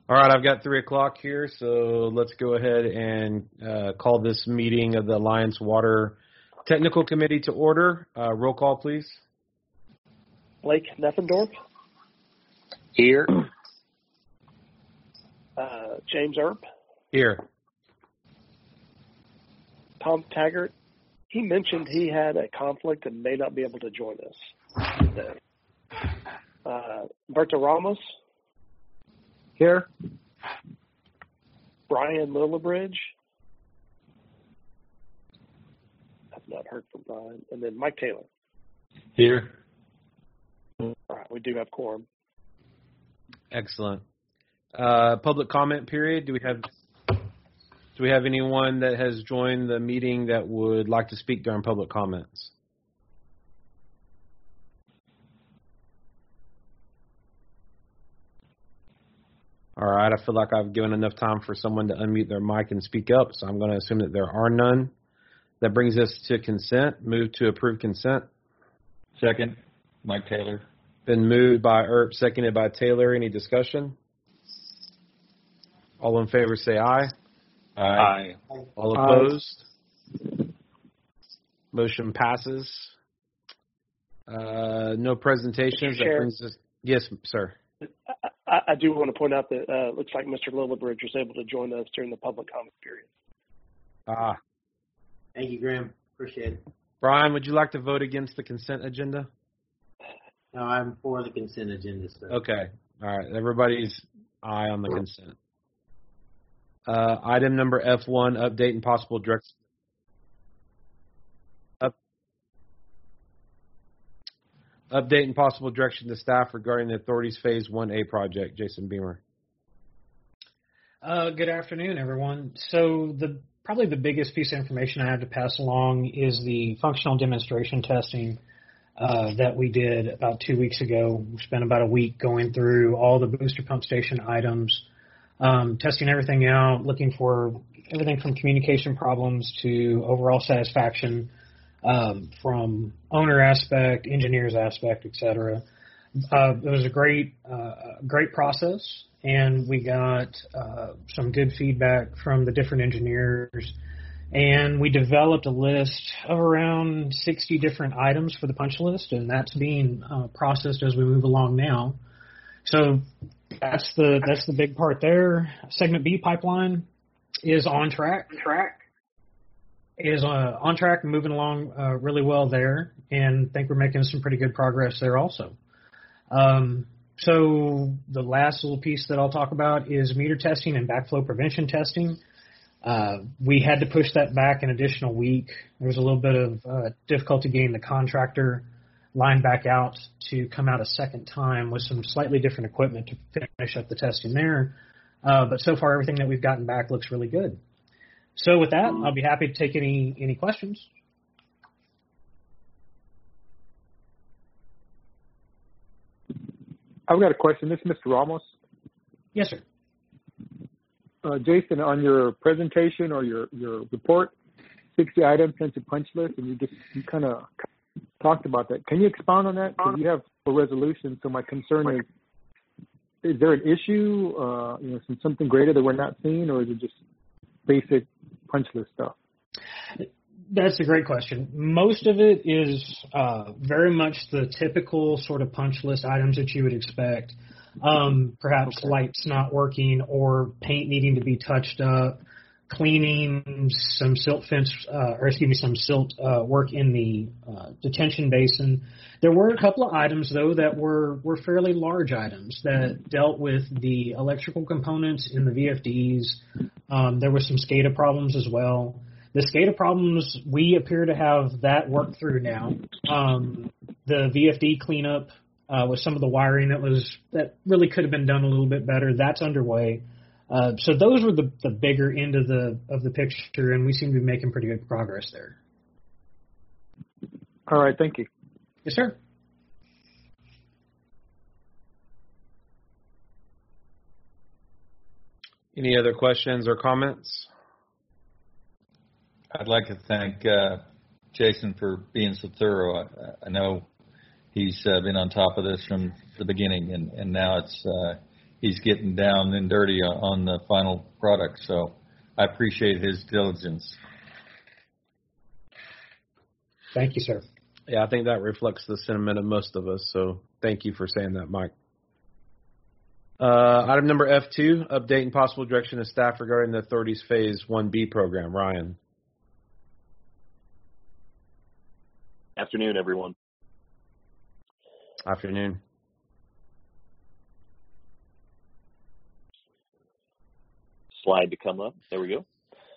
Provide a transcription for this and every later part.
All right, I've got 3 o'clock here, so let's go ahead and call this meeting of the Alliance Water Technical Committee to order. Roll call, please. Blake Neffendorf. Here. James Earp. Here. Tom Taggart. He mentioned he had a conflict and may not be able to join us today. Berta Ramos. Here. Brian Lillibridge. I've not heard from Brian. And then Mike Taylor. Here. All right, we do have quorum. Excellent. Public comment period. Do we have anyone that has joined the meeting that would like to speak during public comments? All right, I feel like I've given enough time for someone to unmute their mic and speak up, so I'm going to assume that there are none. That brings us to consent. Move to approve consent. Second, Mike Taylor. Been moved by Earp, seconded by Taylor. Any discussion? All in favor say aye. Aye. All opposed? Motion passes. No presentations. That brings us. Yes, sir. I do want to point out that it looks like Mr. Lillibridge was able to join us during the public comment period. Thank you, Graham. Appreciate it. Brian, would you like to vote against the consent agenda? No, I'm for the consent agenda, sir. Okay. All right. Everybody's aye on the consent. Item number F1, update and possible direction. Update and possible direction to staff regarding the authority's Phase 1A project. Jason Beamer. Good afternoon, everyone. So probably the biggest piece of information I have to pass along is the functional demonstration testing that we did about 2 weeks ago. We spent about a week going through all the booster pump station items, testing everything out, looking for everything from communication problems to overall satisfaction, from owner aspect, engineers aspect, et cetera. It was a great process, and we got some good feedback from the different engineers. And we developed a list of around 60 different items for the punch list, and that's being processed as we move along now. So that's the big part there. Segment B pipeline is on track. Is on track and moving along really well there, and I think we're making some pretty good progress there also. So the last little piece that I'll talk about is meter testing and backflow prevention testing. We had to push that back an additional week. There was a little bit of difficulty getting the contractor line back out to come out a second time with some slightly different equipment to finish up the testing there. But so far, everything that we've gotten back looks really good. So with that, I'll be happy to take any questions. I've got a question. This is Mr. Ramos. Yes, sir. Jason, on your presentation or your report, 60 items sent to punch list, and you kind of talked about that. Can you expound on that? Because you have a resolution, so my concern is there an issue, something greater that we're not seeing, or is it just basic punch list stuff? That's a great question. Most of it is very much the typical sort of punch list items that you would expect. Perhaps lights not working or paint needing to be touched up, cleaning some silt work in the detention basin. There were a couple of items, though, that were fairly large items that dealt with the electrical components in the VFDs. There were some SCADA problems as well. The SCADA problems, we appear to have that worked through now. The VFD cleanup with some of the wiring that really could have been done a little bit better, that's underway. So those were the bigger end of the picture, and we seem to be making pretty good progress there. All right, thank you. Yes, sir. Any other questions or comments? I'd like to thank Jason for being so thorough. I know he's been on top of this from the beginning, and now he's getting down and dirty on the final product. So I appreciate his diligence. Thank you, sir. Yeah, I think that reflects the sentiment of most of us. So thank you for saying that, Mike. Item number F2, update and possible direction of staff regarding the authority's Phase 1B program. Ryan. Afternoon, everyone. Afternoon. Slide to come up. There we go.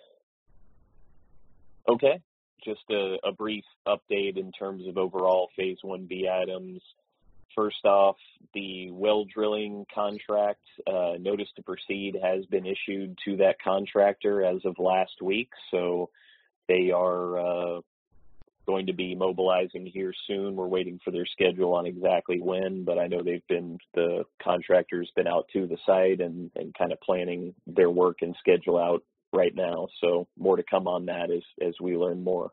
Okay, just a brief update in terms of overall Phase 1B items. First off, the well drilling contract, notice to proceed has been issued to that contractor as of last week, so they are going to be mobilizing here soon. We're waiting for their schedule on exactly when, but I know the contractor's been out to the site and kind of planning their work and schedule out right now, so more to come on that as we learn more.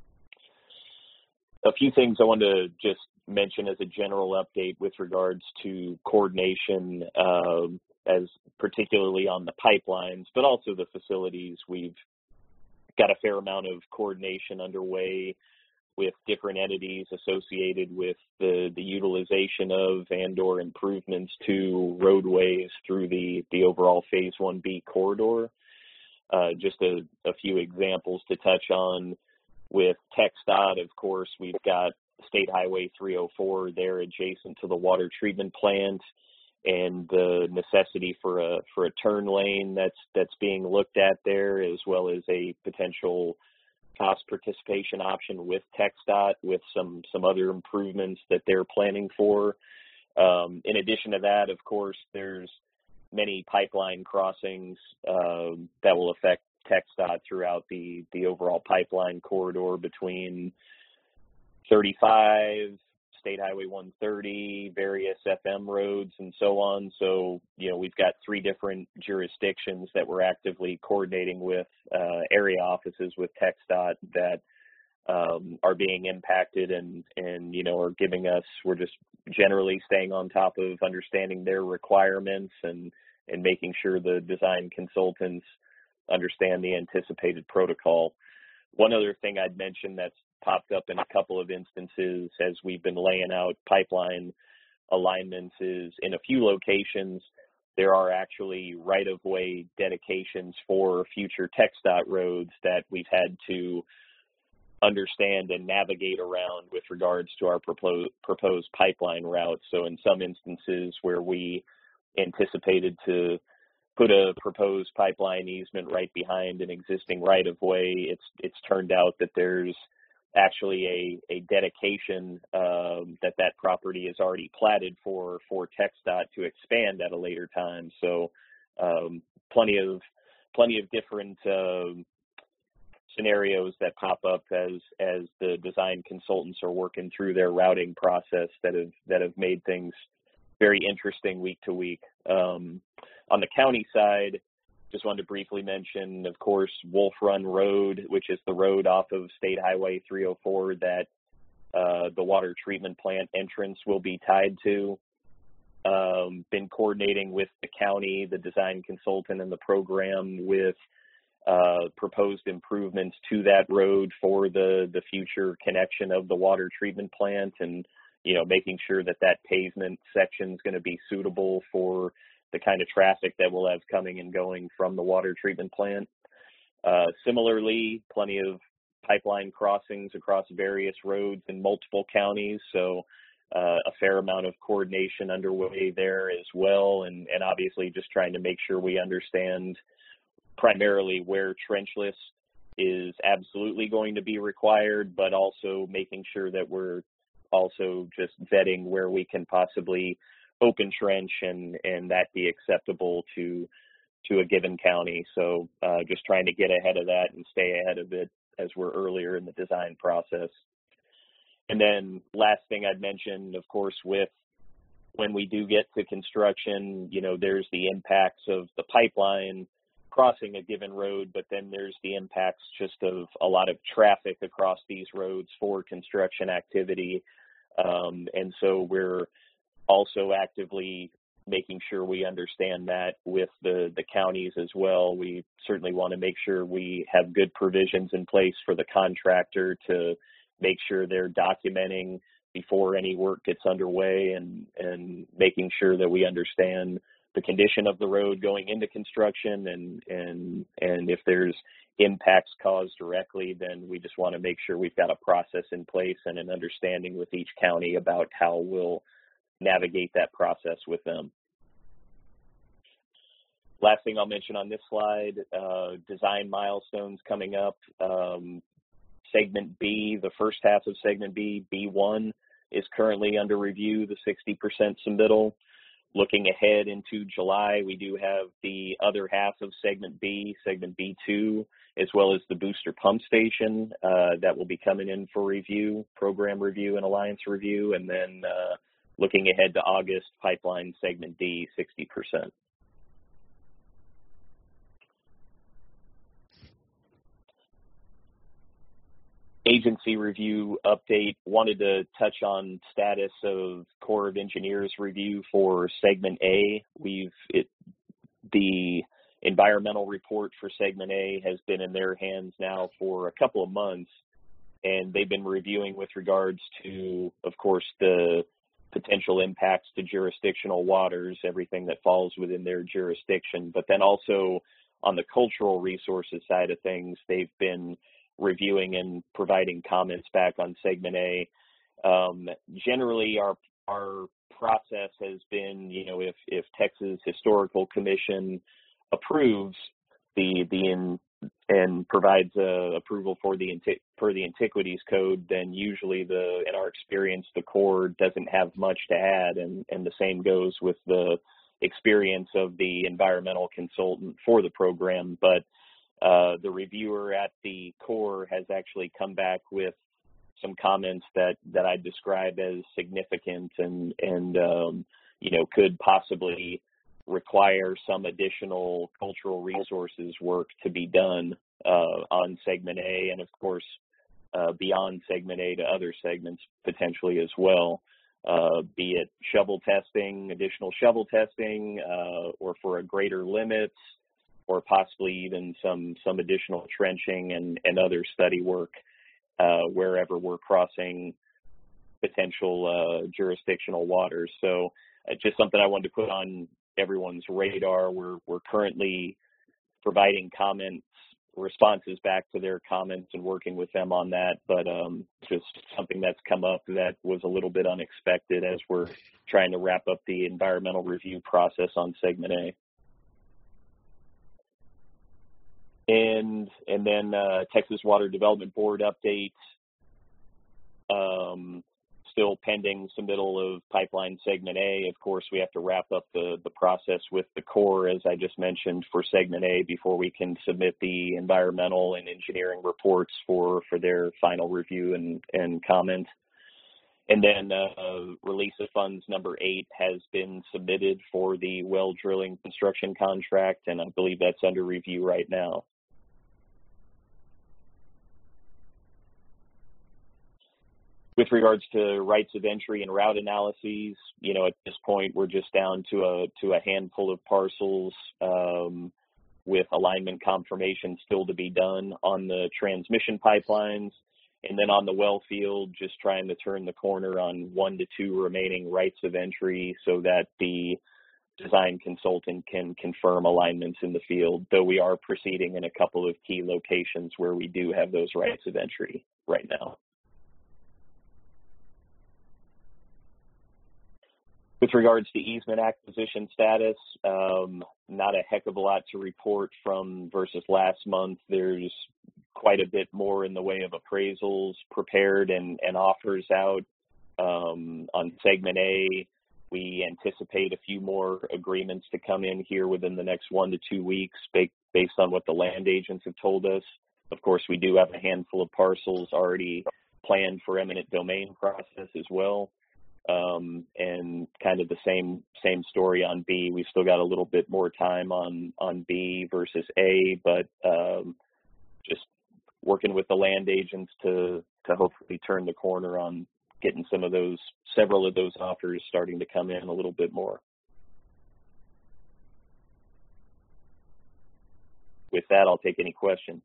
A few things I wanted to just mention as a general update with regards to coordination, as particularly on the pipelines, but also the facilities. We've got a fair amount of coordination underway with different entities associated with the utilization of and/or improvements to roadways through the overall Phase 1B corridor. Just a few examples to touch on. With TxDOT, of course, we've got State Highway 304 there adjacent to the water treatment plant, and the necessity for a turn lane that's being looked at there, as well as a potential cost participation option with TxDOT with some other improvements that they're planning for. In addition to that, of course, there's many pipeline crossings that will affect TxDOT throughout the overall pipeline corridor between 35, State Highway 130, various FM roads, and so on. So, we've got 3 different jurisdictions that we're actively coordinating with, area offices with TxDOT that are being impacted and are giving us, we're just generally staying on top of understanding their requirements and making sure the design consultants understand the anticipated protocol. One other thing I'd mention that's popped up in a couple of instances as we've been laying out pipeline alignments is in a few locations, there are actually right-of-way dedications for future TxDOT roads that we've had to understand and navigate around with regards to our proposed pipeline route. So in some instances where we anticipated to put a proposed pipeline easement right behind an existing right-of-way, it's turned out that there's actually a dedication that property is already platted for TxDOT to expand at a later time. So plenty of different scenarios that pop up as the design consultants are working through their routing process that have made things very interesting week to week. On the county side, just wanted to briefly mention, of course, Wolf Run Road, which is the road off of State Highway 304 that the water treatment plant entrance will be tied to. Been coordinating with the county, the design consultant, and the program with proposed improvements to that road for the future connection of the water treatment plant, and making sure that pavement section is going to be suitable for the kind of traffic that we'll have coming and going from the water treatment plant. Similarly, plenty of pipeline crossings across various roads in multiple counties, so a fair amount of coordination underway there as well, and obviously just trying to make sure we understand primarily where trenchless is absolutely going to be required, but also making sure that we're also just vetting where we can possibly open trench and that be acceptable to a given county. So just trying to get ahead of that and stay ahead of it as we're earlier in the design process. And then last thing I'd mention, of course, with when we do get to construction, there's the impacts of the pipeline crossing a given road, but then there's the impacts just of a lot of traffic across these roads for construction activity. And so we're also actively making sure we understand that with the counties as well. We certainly want to make sure we have good provisions in place for the contractor to make sure they're documenting before any work gets underway, and making sure that we understand the condition of the road going into construction, and if there's impacts caused directly, then we just want to make sure we've got a process in place and an understanding with each county about how we'll navigate that process with them. Last thing I'll mention on this slide, design milestones coming up. Segment B, the first half of Segment B, B1, is currently under review, the 60% submittal. Looking ahead into July, we do have the other half of Segment B, Segment B2, as well as the booster pump station that will be coming in for review, program review and alliance review. And then looking ahead to August, pipeline Segment D, 60%. Agency review update. Wanted to touch on status of Corps of Engineers review for Segment A. The environmental report for Segment A has been in their hands now for a couple of months, and they've been reviewing with regards to, of course, the potential impacts to jurisdictional waters, everything that falls within their jurisdiction, but then also on the cultural resources side of things, they've been reviewing and providing comments back on Segment A. Generally, our process has been, if Texas Historical Commission approves and provides approval for the Antiquities Code, then usually in our experience, the Corps doesn't have much to add, and the same goes with the experience of the environmental consultant for the program. But the reviewer at the Corps has actually come back with some comments that I describe as significant and could possibly require some additional cultural resources work to be done on Segment A, and of course beyond Segment A to other segments potentially as well, be it additional shovel testing, or for a greater limits, or possibly even some additional trenching and other study work wherever we're crossing potential jurisdictional waters. So just something I wanted to put on everyone's radar. We're currently providing responses back to their comments and working with them on that, but just something that's come up that was a little bit unexpected as we're trying to wrap up the environmental review process on Segment A. And then Texas Water Development Board update, still pending submittal of pipeline Segment A. Of course, we have to wrap up the process with the Corps, as I just mentioned, for Segment A before we can submit the environmental and engineering reports for their final review and comment. And then release of funds number 8 has been submitted for the well drilling construction contract, and I believe that's under review right now. With regards to rights of entry and route analyses, at this point we're just down to a handful of parcels with alignment confirmation still to be done on the transmission pipelines, and then on the well field, just trying to turn the corner on 1 to 2 remaining rights of entry so that the design consultant can confirm alignments in the field, though we are proceeding in a couple of key locations where we do have those rights of entry right now. With regards to easement acquisition status, not a heck of a lot to report versus last month. There's quite a bit more in the way of appraisals prepared and offers out. On Segment A, we anticipate a few more agreements to come in here within the next 1 to 2 weeks based on what the land agents have told us. Of course, we do have a handful of parcels already planned for eminent domain process as well. And kind of the same story on B. We've still got a little bit more time on B versus A, but just working with the land agents to hopefully turn the corner on getting several of those offers starting to come in a little bit more. with that, I'll take any questions.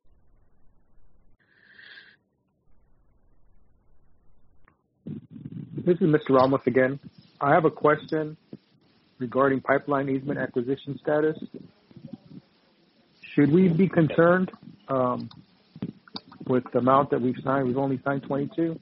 This is Mr. Ramos again. I have a question regarding pipeline easement acquisition status. Should we be concerned with the amount that we've signed? We've only signed 22.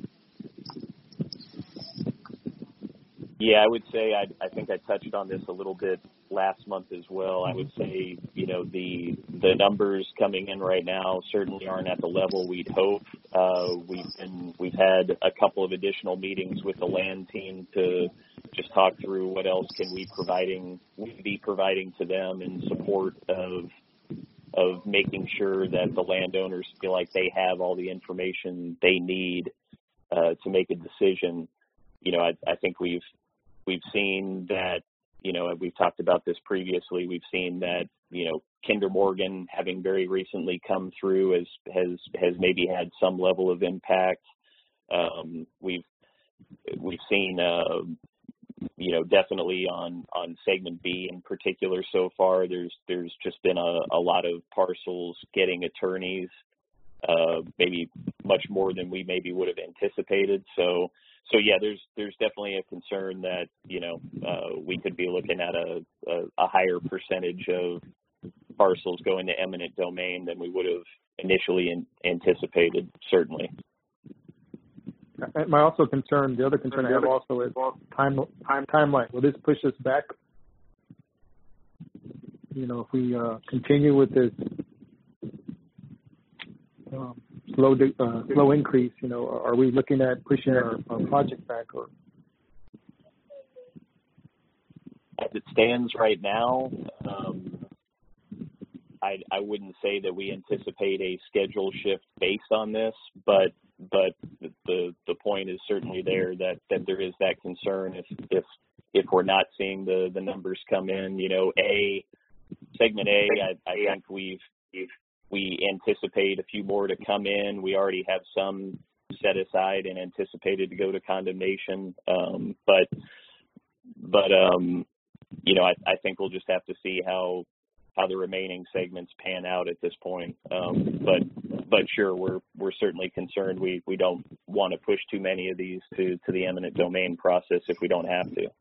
Yeah, I would say I think I touched on this a little bit last month as well. I would say, you know, the numbers coming in right now certainly aren't at the level we'd hope. We've had a couple of additional meetings with the land team to just talk through what else can we be providing to them in support of making sure that the landowners feel like they have all the information they need to make a decision. You know, I think we've seen that, you know, we've talked about this previously. We've seen that, you know, Kinder Morgan having very recently come through has maybe had some level of impact. We've seen, you know, definitely on segment B in particular so far, there's just been a lot of parcels getting attorneys, maybe much more than we maybe would have anticipated. So yeah, there's definitely a concern that, you know, we could be looking at a higher percentage of parcels going to eminent domain than we would have initially anticipated, certainly. My also concern, the other concern I have also is timeline. Will this push us back? You know, if we continue with this slow increase, you know, are we looking at pushing our project back? Or as it stands right now, I wouldn't say that we anticipate a schedule shift based on this, but the point is certainly there that there is that concern if we're not seeing the numbers come in. You know, segment A, I think we anticipate a few more to come in. We already have some set aside and anticipated to go to condemnation. But you know, I think we'll just have to see how the remaining segments pan out at this point. But sure, we're certainly concerned. We don't want to push too many of these to the eminent domain process if we don't have to.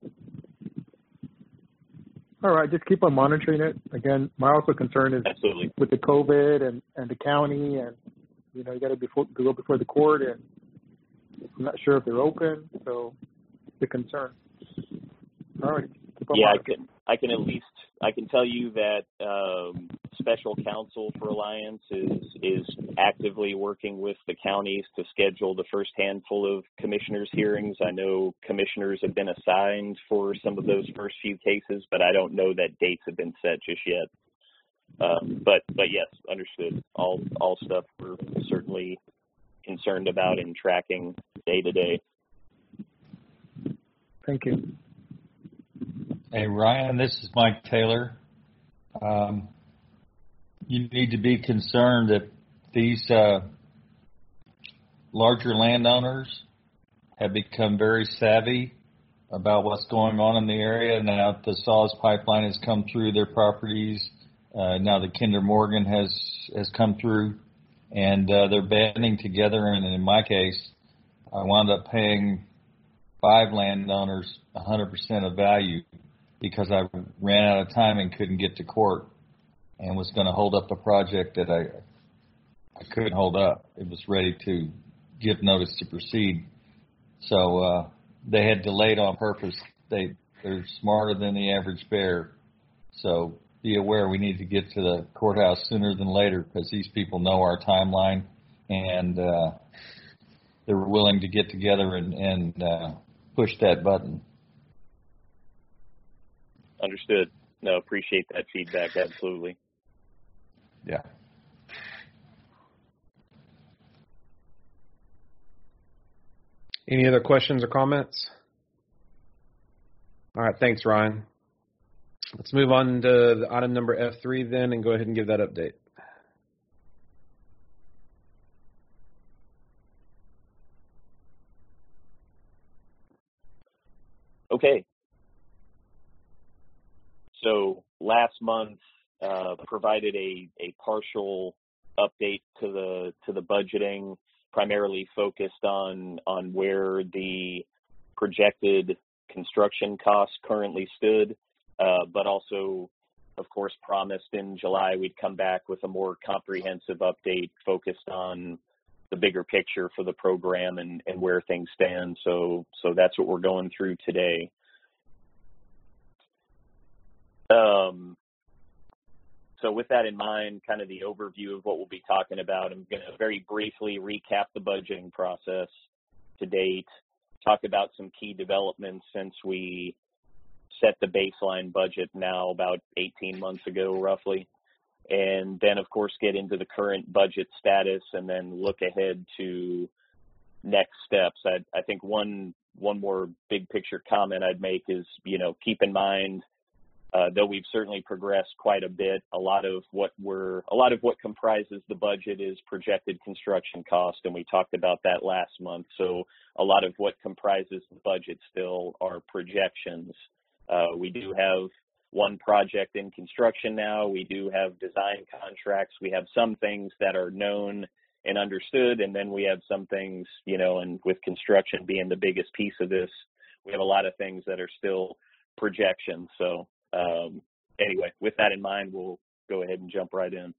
All right, just keep on monitoring it. Again, my also concern is absolutely with the COVID and the county, and you know, you got to go before the court, and I'm not sure if they're open, so the concern. All right, keep on monitoring. I can tell you that special counsel for Alliance is actively working with the counties to schedule the first handful of commissioners' hearings. I know commissioners have been assigned for some of those first few cases, but I don't know that dates have been set just yet. But yes, understood. All stuff we're certainly concerned about and tracking day to day. Thank you. Hey, Ryan, this is Mike Taylor. You need to be concerned that these larger landowners have become very savvy about what's going on in the area. Now the Saws pipeline has come through their properties. Now the Kinder Morgan has come through, and they're banding together. And in my case, I wound up paying 5 landowners 100% of value because I ran out of time and couldn't get to court and was going to hold up a project that I couldn't hold up. It was ready to give notice to proceed. So they had delayed on purpose. They're smarter than the average bear. So be aware we need to get to the courthouse sooner than later because these people know our timeline, and they're willing to get together and push that button. Understood. No, appreciate that feedback. Absolutely. Yeah. Any other questions or comments? All right. Thanks, Ryan. Let's move on to the item number F3 then and go ahead and give that update. Okay. So last month, provided a partial update to the budgeting, primarily focused on where the projected construction costs currently stood, but also, of course, promised in July we'd come back with a more comprehensive update focused on the bigger picture for the program and where things stand. So that's what we're going through today. So with that in mind, kind of the overview of what we'll be talking about, I'm going to very briefly recap the budgeting process to date, talk about some key developments since we set the baseline budget now about 18 months ago, roughly. And then, of course, get into the current budget status and then look ahead to next steps. I think one more big picture comment I'd make is, keep in mind, though we've certainly progressed quite a bit, a lot of what comprises the budget is projected construction cost, and we talked about that last month. So a lot of what comprises the budget still are projections. We do have one project in construction now. We do have design contracts. We have some things that are known and understood, and then we have some things, and with construction being the biggest piece of this, we have a lot of things that are still projections. So anyway, with that in mind, we'll go ahead and jump right in.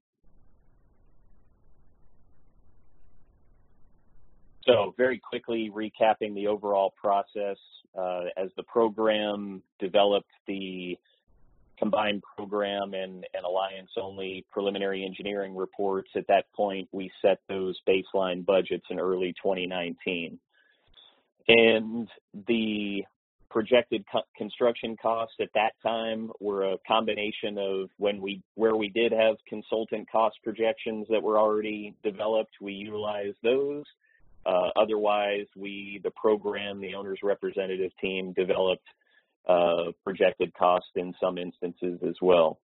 So very quickly recapping the overall process, as the program developed the combined program and alliance-only preliminary engineering reports, at that point we set those baseline budgets in early 2019. And the projected construction costs at that time were a combination of where we did have consultant cost projections that were already developed, we utilized those. Otherwise, the program, the owner's representative team, developed projected costs in some instances as well.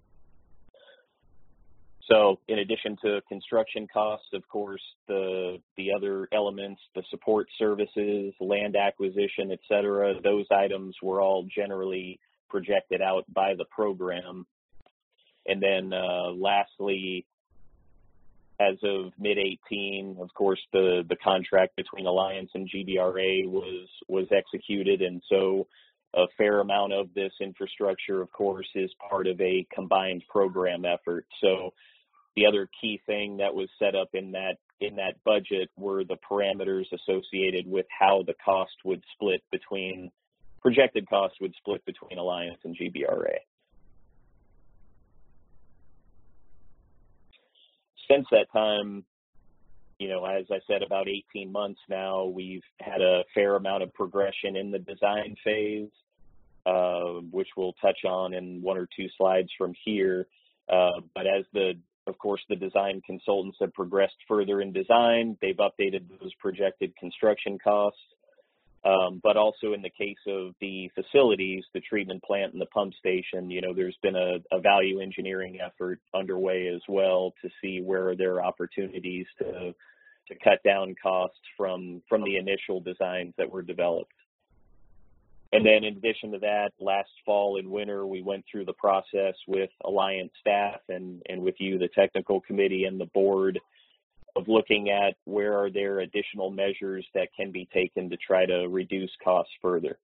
So in addition to construction costs, of course, the other elements, the support services, land acquisition, et cetera, those items were all generally projected out by the program. And then lastly, as of mid-18, of course, the contract between Alliance and GBRA was executed, and so a fair amount of this infrastructure, of course, is part of a combined program effort. So the other key thing that was set up in that budget were the parameters associated with how the cost would split between projected costs would split between Alliance and GBRA. Since that time, as I said, about 18 months now, we've had a fair amount of progression in the design phase, which we'll touch on in one or two slides from here. But as of course, the design consultants have progressed further in design, they've updated those projected construction costs. But also in the case of the facilities, the treatment plant and the pump station, there's been a value engineering effort underway as well to see where there are opportunities to cut down costs from the initial designs that were developed. And then in addition to that, last fall and winter, we went through the process with Alliance staff and with you, the technical committee and the board, of looking at where are there additional measures that can be taken to try to reduce costs further.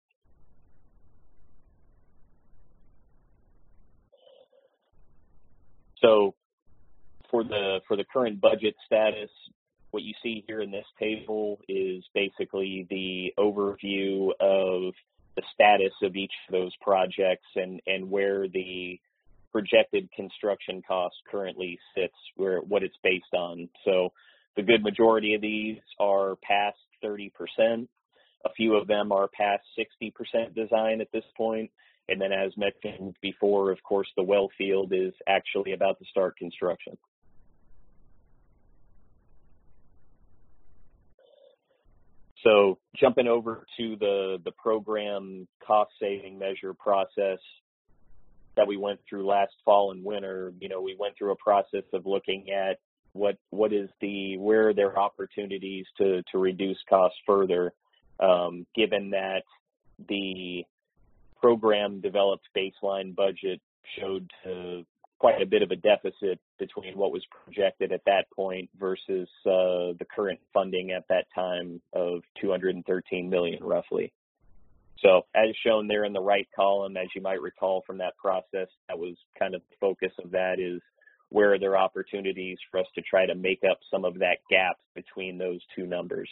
So for the current budget status, what you see here in this table is basically the overview of the status of each of those projects and where the projected construction cost currently sits, what it's based on. So the good majority of these are past 30%. A few of them are past 60% design at this point. And then as mentioned before, of course, the well field is actually about to start construction. So jumping over to the program cost saving measure process that we went through last fall and winter, we went through a process of looking at where are there opportunities to reduce costs further, given that the program developed baseline budget showed to quite a bit of a deficit between what was projected at that point versus the current funding at that time of $213 million roughly. So as shown there in the right column, as you might recall from that process, that was kind of the focus of that, is where are there opportunities for us to try to make up some of that gap between those two numbers.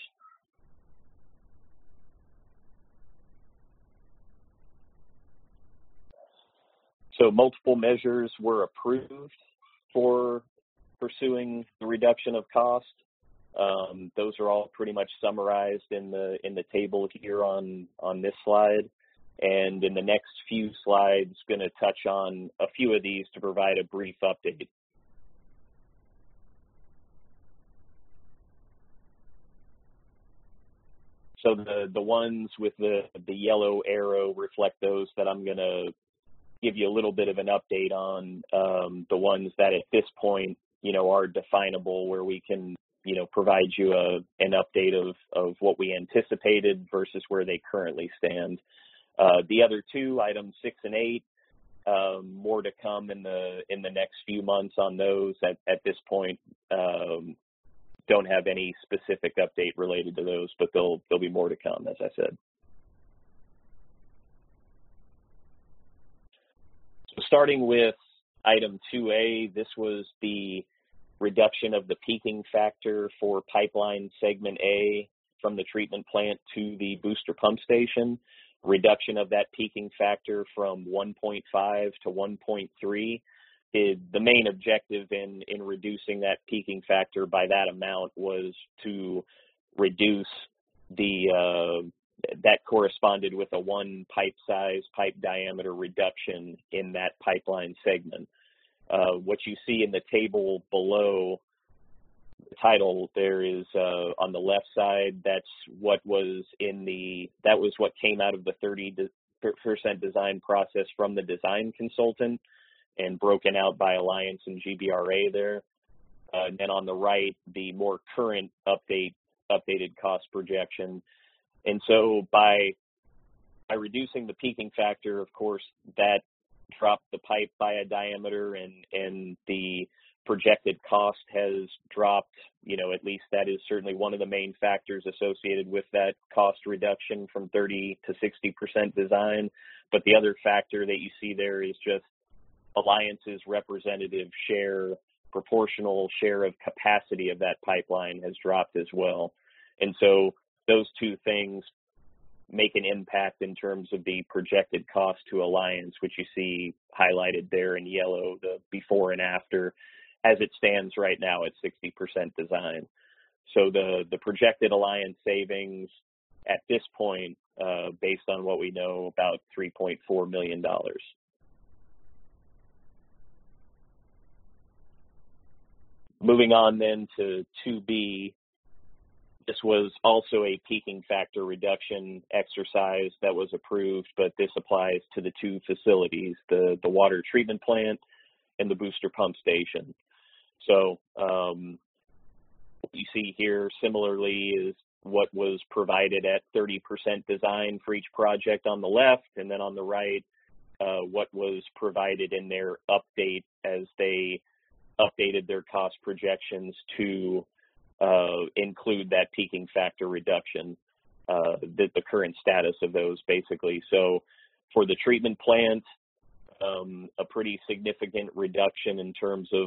So multiple measures were approved for pursuing the reduction of cost. Those are all pretty much summarized in the table here on this slide. And in the next few slides, going to touch on a few of these to provide a brief update. So the ones with the yellow arrow reflect those that I'm going to give you a little bit of an update on. The ones that at this point, are definable, where we can, provide you an update of what we anticipated versus where they currently stand. The other two, items 6 and 8, more to come in the next few months on those. At this point, don't have any specific update related to those, but there'll be more to come, as I said. So starting with item 2A, this was the reduction of the peaking factor for pipeline segment A from the treatment plant to the booster pump station. Reduction of that peaking factor from 1.5 to 1.3. The main objective in reducing that peaking factor by that amount was to reduce that corresponded with a 1 pipe size, pipe diameter reduction in that pipeline segment. What you see in the table below the title there is on the left side, that's what was what came out of the 30% design process from the design consultant and broken out by Alliance and GBRA there. And then on the right, the more current updated cost projection. And so by reducing the peaking factor, of course, that dropped the pipe by a diameter, and the projected cost has dropped. At least that is certainly one of the main factors associated with that cost reduction from 30 to 60% design. But the other factor that you see there is just Alliance's representative share, proportional share of capacity of that pipeline has dropped as well. And so those two things make an impact in terms of the projected cost to Alliance, which you see highlighted there in yellow, the before and after, as it stands right now at 60% design. So the projected Alliance savings at this point, based on what we know, about $3.4 million. Moving on then to 2B, this was also a peaking factor reduction exercise that was approved, but this applies to the two facilities, the water treatment plant and the booster pump station. So what you see here similarly is what was provided at 30% design for each project on the left, and then on the right, what was provided in their update as they updated their cost projections to include that peaking factor reduction, the current status of those basically. So for the treatment plant, a pretty significant reduction in terms of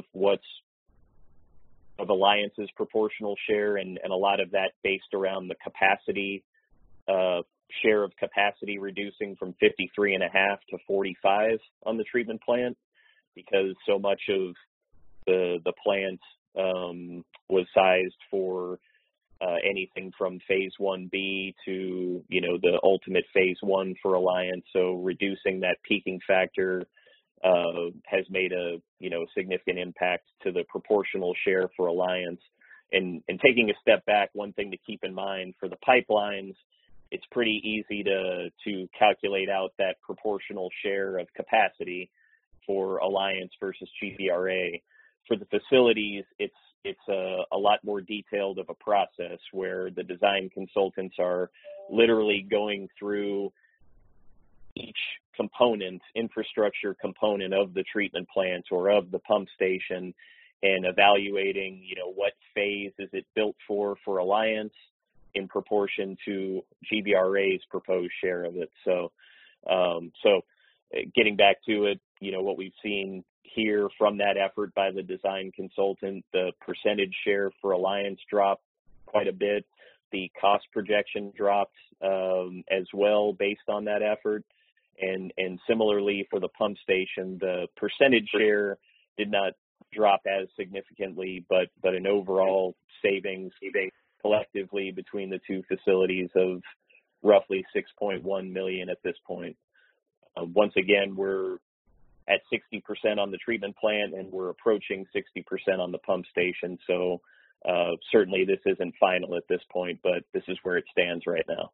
of Alliance's proportional share, and a lot of that based around the capacity, share of capacity reducing from 53.5 to 45 on the treatment plant, because so much of the plant was sized for anything from phase 1B to, the ultimate phase 1 for Alliance. So reducing that peaking factor has made a significant impact to the proportional share for Alliance. And taking a step back, one thing to keep in mind for the pipelines, it's pretty easy to calculate out that proportional share of capacity for Alliance versus GBRA. For the facilities, it's a lot more detailed of a process where the design consultants are literally going through each infrastructure component of the treatment plant or of the pump station, and evaluating, what phase is it built for Alliance in proportion to GBRA's proposed share of it. So getting back to it, what we've seen here from that effort by the design consultant, the percentage share for Alliance dropped quite a bit. The cost projection dropped as well based on that effort. And similarly for the pump station, the percentage share did not drop as significantly, but an overall savings collectively between the two facilities of roughly $6.1 million at this point. Once again, we're at 60% on the treatment plant, and we're approaching 60% on the pump station. So certainly this isn't final at this point, but this is where it stands right now.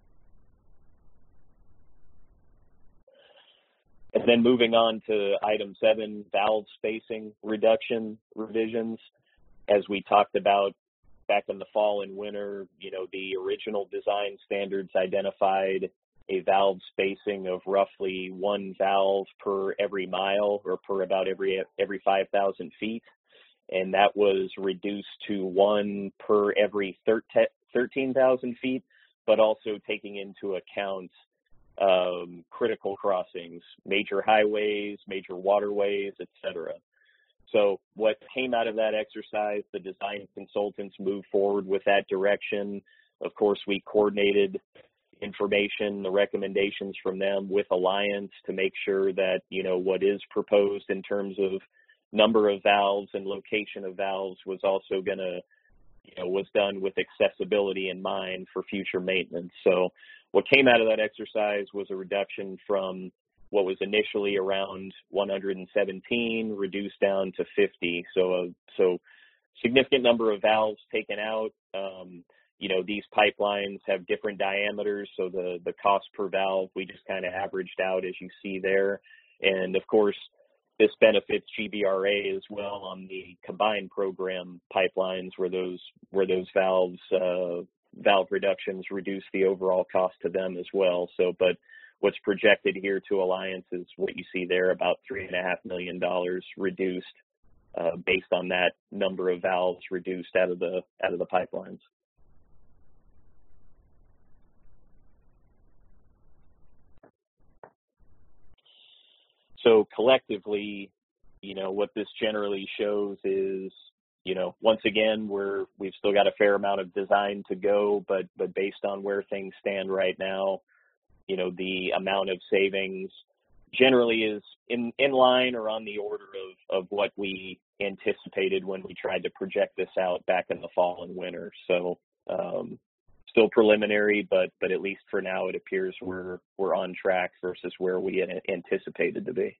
And then moving on to item 7, valve spacing reduction revisions. As we talked about back in the fall and winter, the original design standards identified a valve spacing of roughly 1 valve per every mile, or per about every 5,000 feet. And that was reduced to 1 per every 13,000 feet, but also taking into account critical crossings, major highways, major waterways, etc. So what came out of that exercise, the design consultants moved forward with that direction. Of course, we coordinated information, the recommendations from them with Alliance to make sure that, what is proposed in terms of number of valves and location of valves was also going to, was done with accessibility in mind for future maintenance. So what came out of that exercise was a reduction from what was initially around 117, reduced down to 50. So significant number of valves taken out. These pipelines have different diameters, so the cost per valve, we just kind of averaged out as you see there. And of course, this benefits GBRA as well on the combined program pipelines, where those valve reductions reduce the overall cost to them as well. So, but what's projected here to Alliance is what you see there, about $3.5 million reduced based on that number of valves reduced out of the pipelines. So collectively, what this generally shows is, once again, we've still got a fair amount of design to go, but based on where things stand right now, the amount of savings generally is in line or on the order of what we anticipated when we tried to project this out back in the fall and winter. So still preliminary, but at least for now, it appears we're on track versus where we had anticipated to be.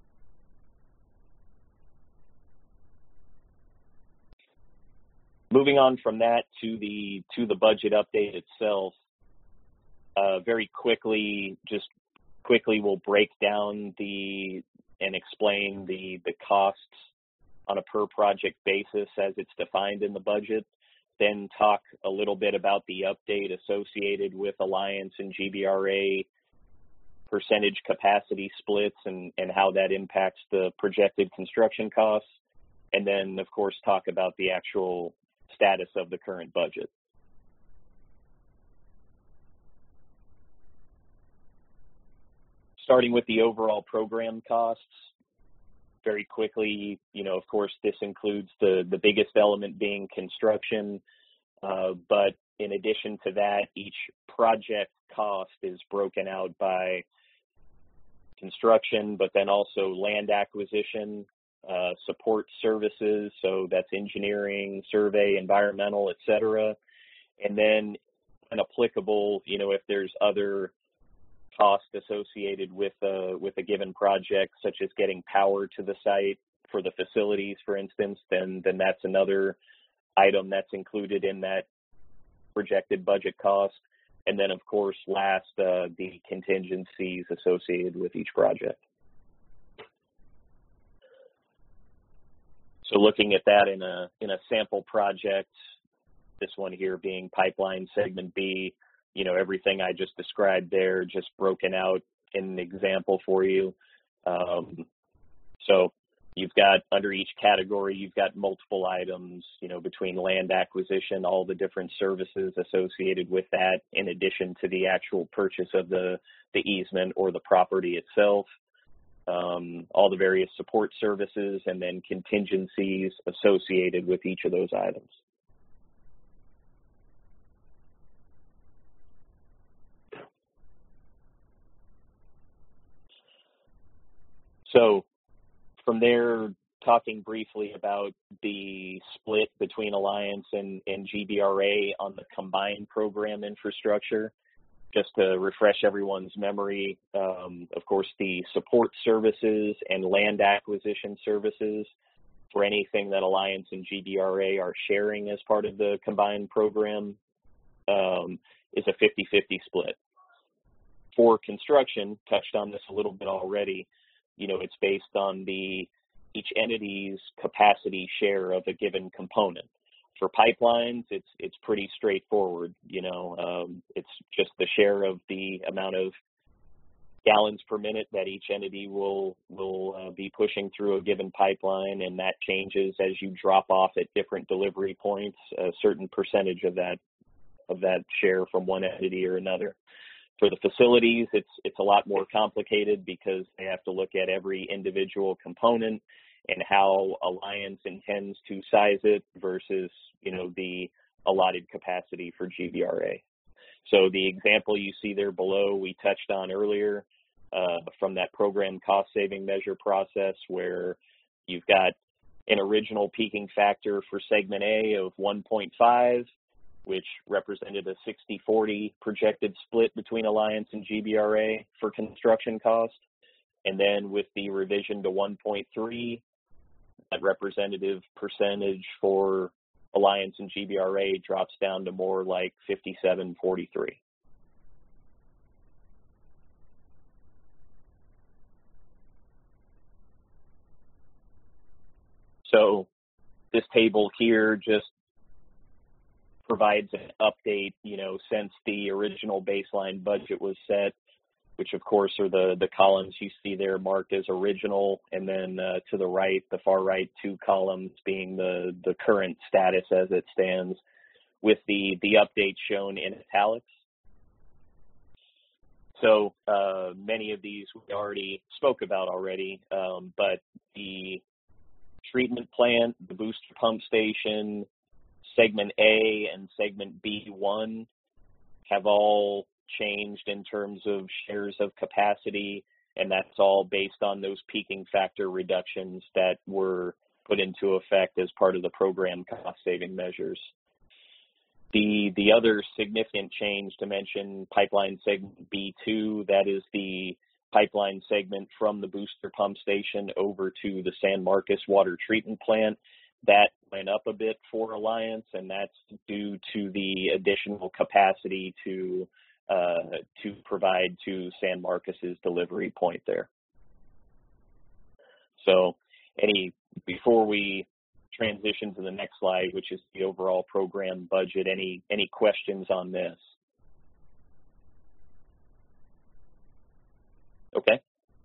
Moving on from that to the budget update itself, very quickly we'll break down and explain the costs on a per project basis as it's defined in the budget. Then talk a little bit about the update associated with Alliance and GBRA percentage capacity splits and how that impacts the projected construction costs. And then, of course, talk about the actual status of the current budget. Starting with the overall program costs, very quickly, of course, this includes the biggest element being construction, but in addition to that, each project cost is broken out by construction, but then also land acquisition, support services, so that's engineering, survey, environmental, et cetera. And then when applicable, if there's other costs associated with a given project, such as getting power to the site for the facilities, for instance, then that's another item that's included in that projected budget cost. And then, of course, last, the contingencies associated with each project. So looking at that in a sample project, this one here being pipeline segment B, everything I just described there, just broken out an example for you. So you've got, under each category, you've got multiple items, between land acquisition, all the different services associated with that, in addition to the actual purchase of the easement or the property itself, all the various support services, and then contingencies associated with each of those items. So from there, talking briefly about the split between Alliance and GBRA on the combined program infrastructure, just to refresh everyone's memory, of course, the support services and land acquisition services for anything that Alliance and GBRA are sharing as part of the combined program is a 50-50 split. For construction, touched on this a little bit already, it's based on each entity's capacity share of a given component. For pipelines, it's pretty straightforward. It's just the share of the amount of gallons per minute that each entity will be pushing through a given pipeline, and that changes as you drop off at different delivery points, a certain percentage of that share from one entity or another. For the facilities, it's a lot more complicated because they have to look at every individual component and how Alliance intends to size it versus, the allotted capacity for GBRA. So the example you see there below, we touched on earlier from that program cost saving measure process, where you've got an original peaking factor for segment A of 1.5, which represented a 60-40 projected split between Alliance and GBRA for construction cost. And then with the revision to 1.3, that representative percentage for Alliance and GBRA drops down to more like 57-43. So this table here just provides an update, since the original baseline budget was set, which of course are the columns you see there marked as original, and then to the right, the far right two columns being the current status as it stands, with the updates shown in italics. So many of these we already spoke about already, but the treatment plant, the booster pump station, segment A and segment B1 have all changed in terms of shares of capacity, and that's all based on those peaking factor reductions that were put into effect as part of the program cost saving measures. The other significant change to mention, pipeline segment B2, that is the pipeline segment from the booster pump station over to the San Marcos water treatment plant. That went up a bit for Alliance, and that's due to the additional capacity to provide to San Marcos's delivery point there. So before we transition to the next slide, which is the overall program budget, any questions on this? Okay.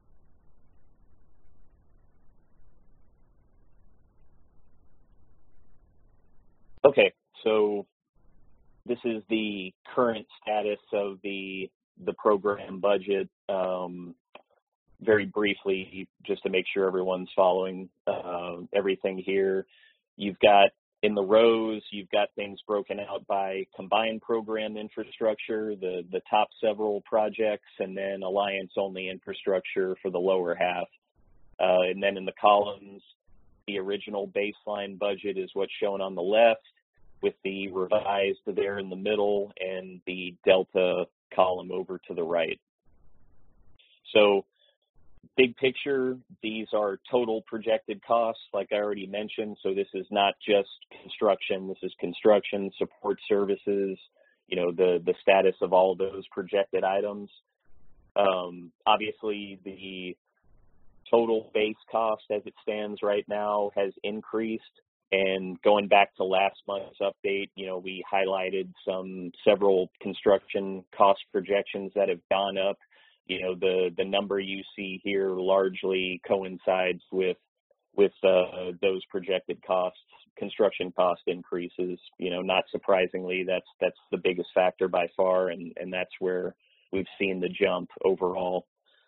Okay, so this is the current status of the program budget. Very briefly, just to make sure everyone's following everything here, you've got in the rows, you've got things broken out by combined program infrastructure, the top several projects, and then Alliance-only infrastructure for the lower half. And then in the columns, the original baseline budget is what's shown on the left, with the revised there in the middle and the delta column over to the right. So big picture, these are total projected costs, like I already mentioned. So this is not just construction. This is construction, support services, the status of all of those projected items. Obviously, the total base cost as it stands right now has increased. And going back to last month's update, we highlighted several construction cost projections that have gone up the number you see here largely coincides with those projected costs, construction cost increases. Not surprisingly, that's the biggest factor by far, and that's where we've seen the jump overall.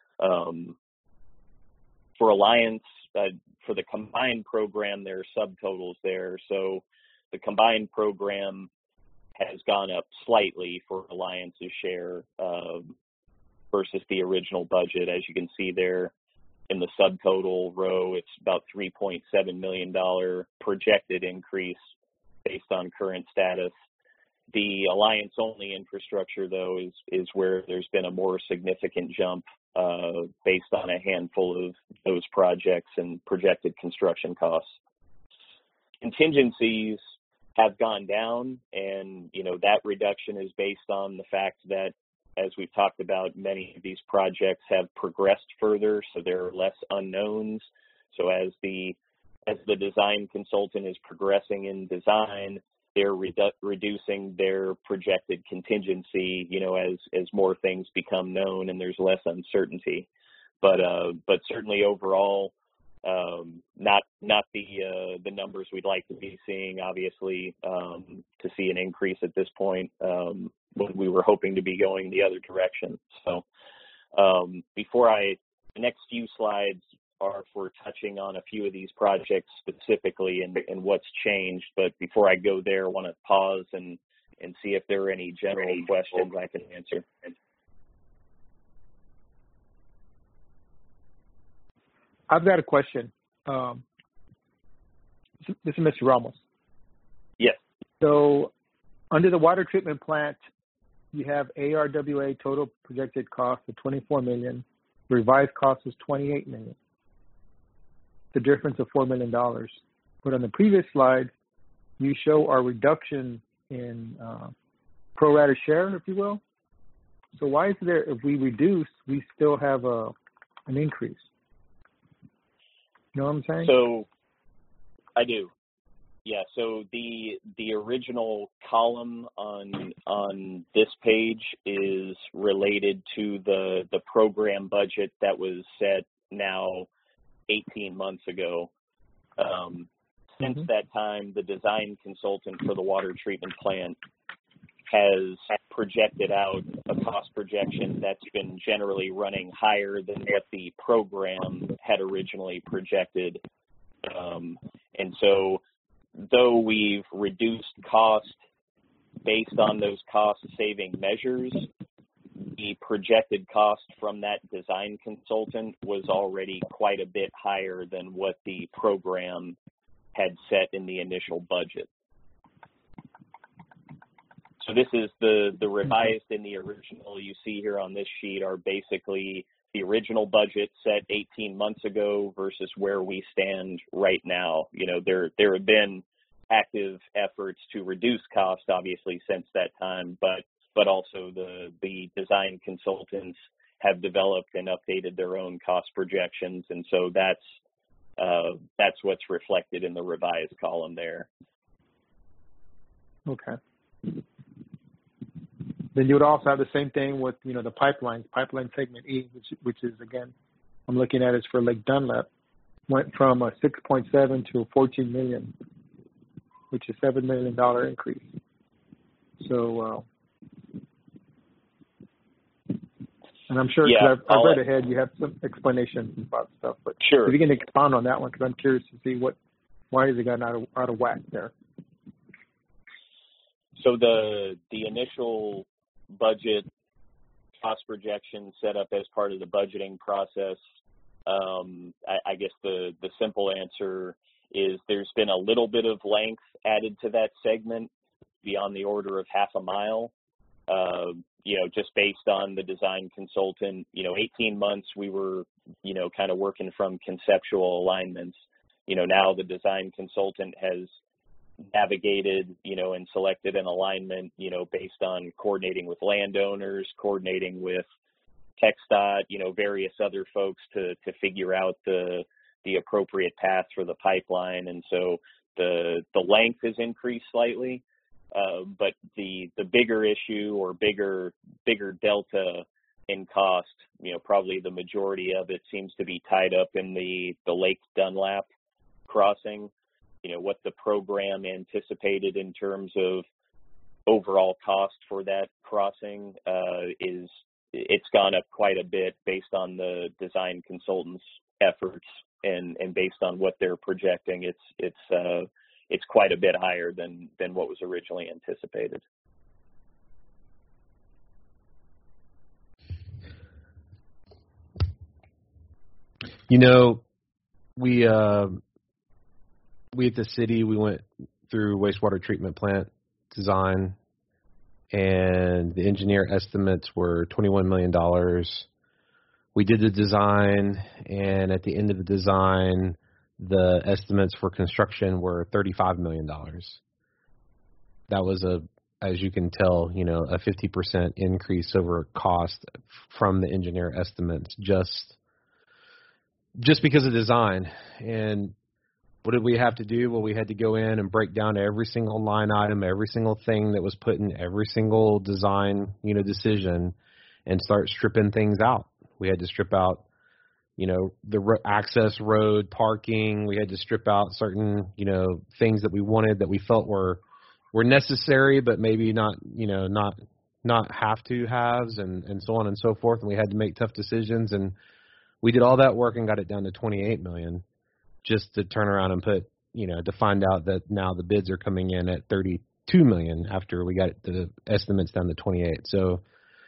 For Alliance, for the combined program, there are subtotals there. So the combined program has gone up slightly for Alliance's share versus the original budget. As you can see there in the subtotal row, it's about $3.7 million projected increase based on current status. The Alliance-only infrastructure, though, is where there's been a more significant jump based on a handful of those projects and projected construction costs. Contingencies have gone down, and that reduction is based on the fact that, as we've talked about, many of these projects have progressed further, so there are less unknowns. So as the design consultant is progressing in design, they're reducing their projected contingency, as more things become known and there's less uncertainty. But certainly overall, not the numbers we'd like to be seeing. Obviously, to see an increase at this point, when we were hoping to be going the other direction. So the next few slides are for touching on a few of these projects specifically and what's changed. But before I go there, I want to pause and see if there are any general questions I can answer. I've got a question. This is Mr. Ramos. Yes. So under the water treatment plant, you have ARWA total projected cost of $24 million. Revised cost is $28 million. The difference of $4 million. But on the previous slide, you show our reduction in pro rata share, if you will. So why is there, if we reduce, we still have an increase? You know what I'm saying? So I do. Yeah, so the original column on this page is related to the program budget that was set now 18 months ago. Since that time, the design consultant for the water treatment plant has projected out a cost projection that's been generally running higher than what the program had originally projected. And so though we've reduced cost based on those cost-saving measures, the projected cost from that design consultant was already quite a bit higher than what the program had set in the initial budget. So this is the revised and the original you see here on this sheet are basically the original budget set 18 months ago versus where we stand right now. There have been active efforts to reduce cost, obviously, since that time, but also the design consultants have developed and updated their own cost projections, and so that's what's reflected in the revised column there. Okay. Then you would also have the same thing with the pipeline segment E, which is, again, I'm looking at is for Lake Dunlap, went from a 6.7 to a 14 million, which is $7 million increase. So, and I'm sure, because I've read ahead, you have some explanations about stuff, but sure. If you can expound on that one, because I'm curious to see why has it gotten out of whack there. So the initial budget cost projection set up as part of the budgeting process, I guess the simple answer is there's been a little bit of length added to that segment beyond the order of half a mile, just based on the design consultant. 18 months we were, kind of working from conceptual alignments. Now the design consultant has navigated, and selected an alignment, based on coordinating with landowners, coordinating with TxDOT, various other folks to figure out the appropriate path for the pipeline. And so the length has increased slightly, but the bigger issue or bigger delta in cost. Probably the majority of it seems to be tied up in the Lake Dunlap crossing. What the program anticipated in terms of overall cost for that crossing it's gone up quite a bit based on the design consultants' efforts and based on what they're projecting. It's quite a bit higher than what was originally anticipated. We at the city, we went through wastewater treatment plant design, and the engineer estimates were $21 million. We did the design, and at the end of the design, the estimates for construction were $35 million. That was as you can tell, a 50% increase over cost from the engineer estimates just because of design. And what did we have to do? Well, we had to go in and break down every single line item, every single thing that was put in every single design, decision, and start stripping things out. We had to strip out, the access road, parking. We had to strip out certain, things that we wanted that we felt were necessary, but maybe not have to haves, and so on and so forth. And we had to make tough decisions, and we did all that work and got it down to $28 million. Just to turn around and put, to find out that now the bids are coming in at $32 million after we got the estimates down to 28. So,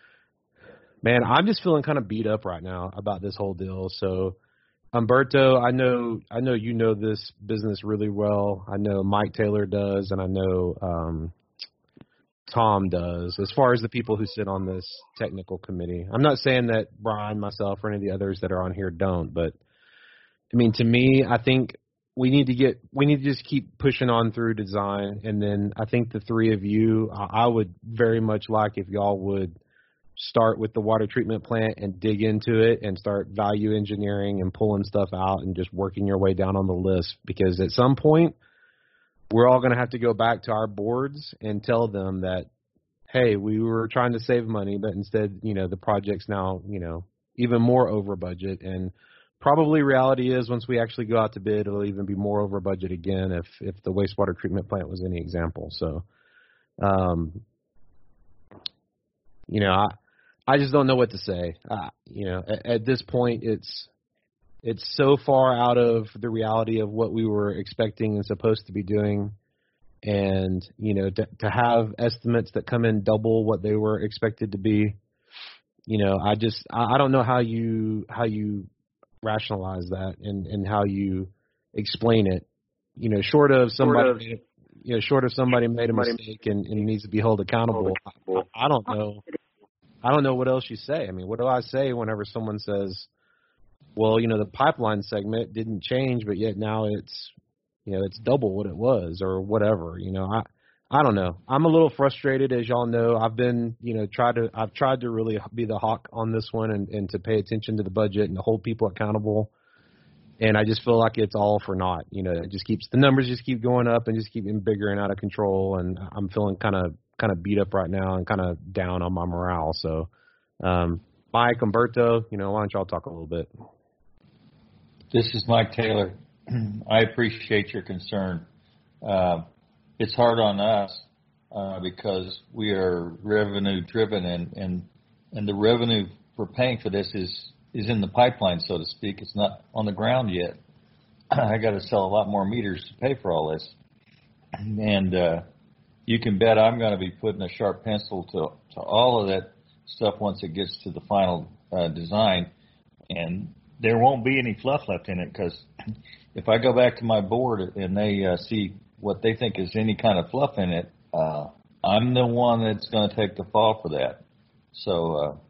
man, I'm just feeling kind of beat up right now about this whole deal. So, Humberto, I know you know this business really well. I know Mike Taylor does, and I know Tom does. As far as the people who sit on this technical committee, I'm not saying that Brian, myself, or any of the others that are on here don't, but I mean, to me, I think we need to just keep pushing on through design. And then I think the three of you, I would very much like if y'all would start with the water treatment plant and dig into it and start value engineering and pulling stuff out and just working your way down on the list. Because at some point, we're all going to have to go back to our boards and tell them that, hey, we were trying to save money, but instead, the project's now, even more over budget. And probably reality is once we actually go out to bid, it'll even be more over budget again if the wastewater treatment plant was any example. So, I just don't know what to say. At this point, it's so far out of the reality of what we were expecting and supposed to be doing. And, to have estimates that come in double what they were expected to be, I don't know how you rationalize that and how you explain it, short of somebody made a mistake and needs to be held accountable. I don't know what else you say. I mean, what do I say whenever someone says, well, the pipeline segment didn't change, but yet now it's double what it was or whatever, I don't know. I'm a little frustrated, as y'all know. I've been, I've tried to really be the hawk on this one and to pay attention to the budget and to hold people accountable. And I just feel like it's all for naught. The numbers just keep going up and just keep getting bigger and out of control. And I'm feeling kind of beat up right now and kind of down on my morale. So, Mike, Humberto, why don't y'all talk a little bit? This is Mike Taylor. I appreciate your concern. It's hard on us because we are revenue driven, and the revenue for paying for this is in the pipeline, so to speak. It's not on the ground yet. I got to sell a lot more meters to pay for all this, and you can bet I'm going to be putting a sharp pencil to all of that stuff once it gets to the final design, and there won't be any fluff left in it because if I go back to my board and they see what they think is any kind of fluff in it, I'm the one that's going to take the fall for that. So,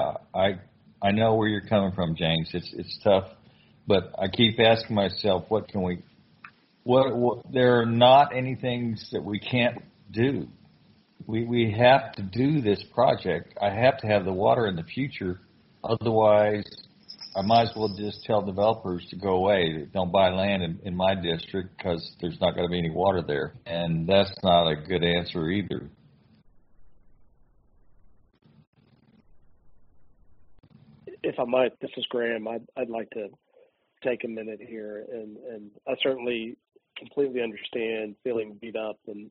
I know where you're coming from, James. It's tough, but I keep asking myself, what there are not any things that we can't do. We have to do this project. I have to have the water in the future. Otherwise, I might as well just tell developers to go away. Don't buy land in my district because there's not going to be any water there. And that's not a good answer either. if I might, this is Graham. I'd like to take a minute here, and I certainly completely understand feeling beat up, and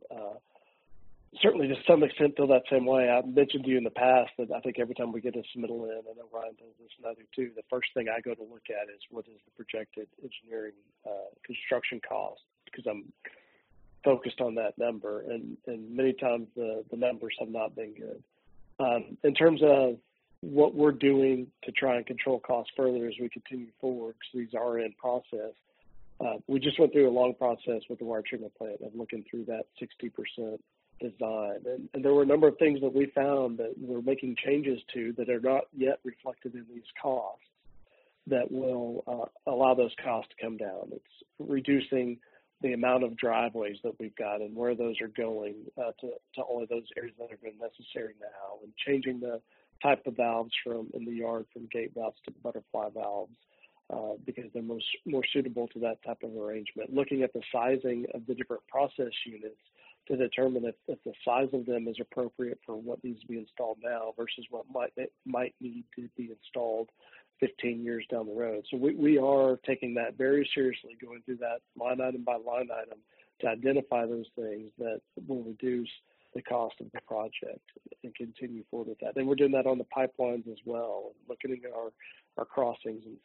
certainly to some extent feel that same way. I've mentioned to you in the past that I think every time we get a submittal in, I know Ryan does this and I do too, the first thing I go to look at is what is the projected engineering construction cost, because I'm focused on that number, and many times the numbers have not been good. In terms of what we're doing to try and control costs further as we continue forward, because these are in process, we just went through a long process with the water treatment plant of looking through that 60% design. And there were a number of things that we found that we're making changes to that are not yet reflected in these costs that will allow those costs to come down. It's reducing the amount of driveways that we've got and where those are going to only those areas that have been necessary now, and changing the type of valves in the yard from gate valves to butterfly valves because they're more suitable to that type of arrangement. Looking at the sizing of the different process units to determine if the size of them is appropriate for what needs to be installed now versus what might need to be installed 15 years down the road. So we are taking that very seriously, going through that line item by line item to identify those things that will reduce the cost of the project and continue forward with that. And we're doing that on the pipelines as well, looking at our crossings and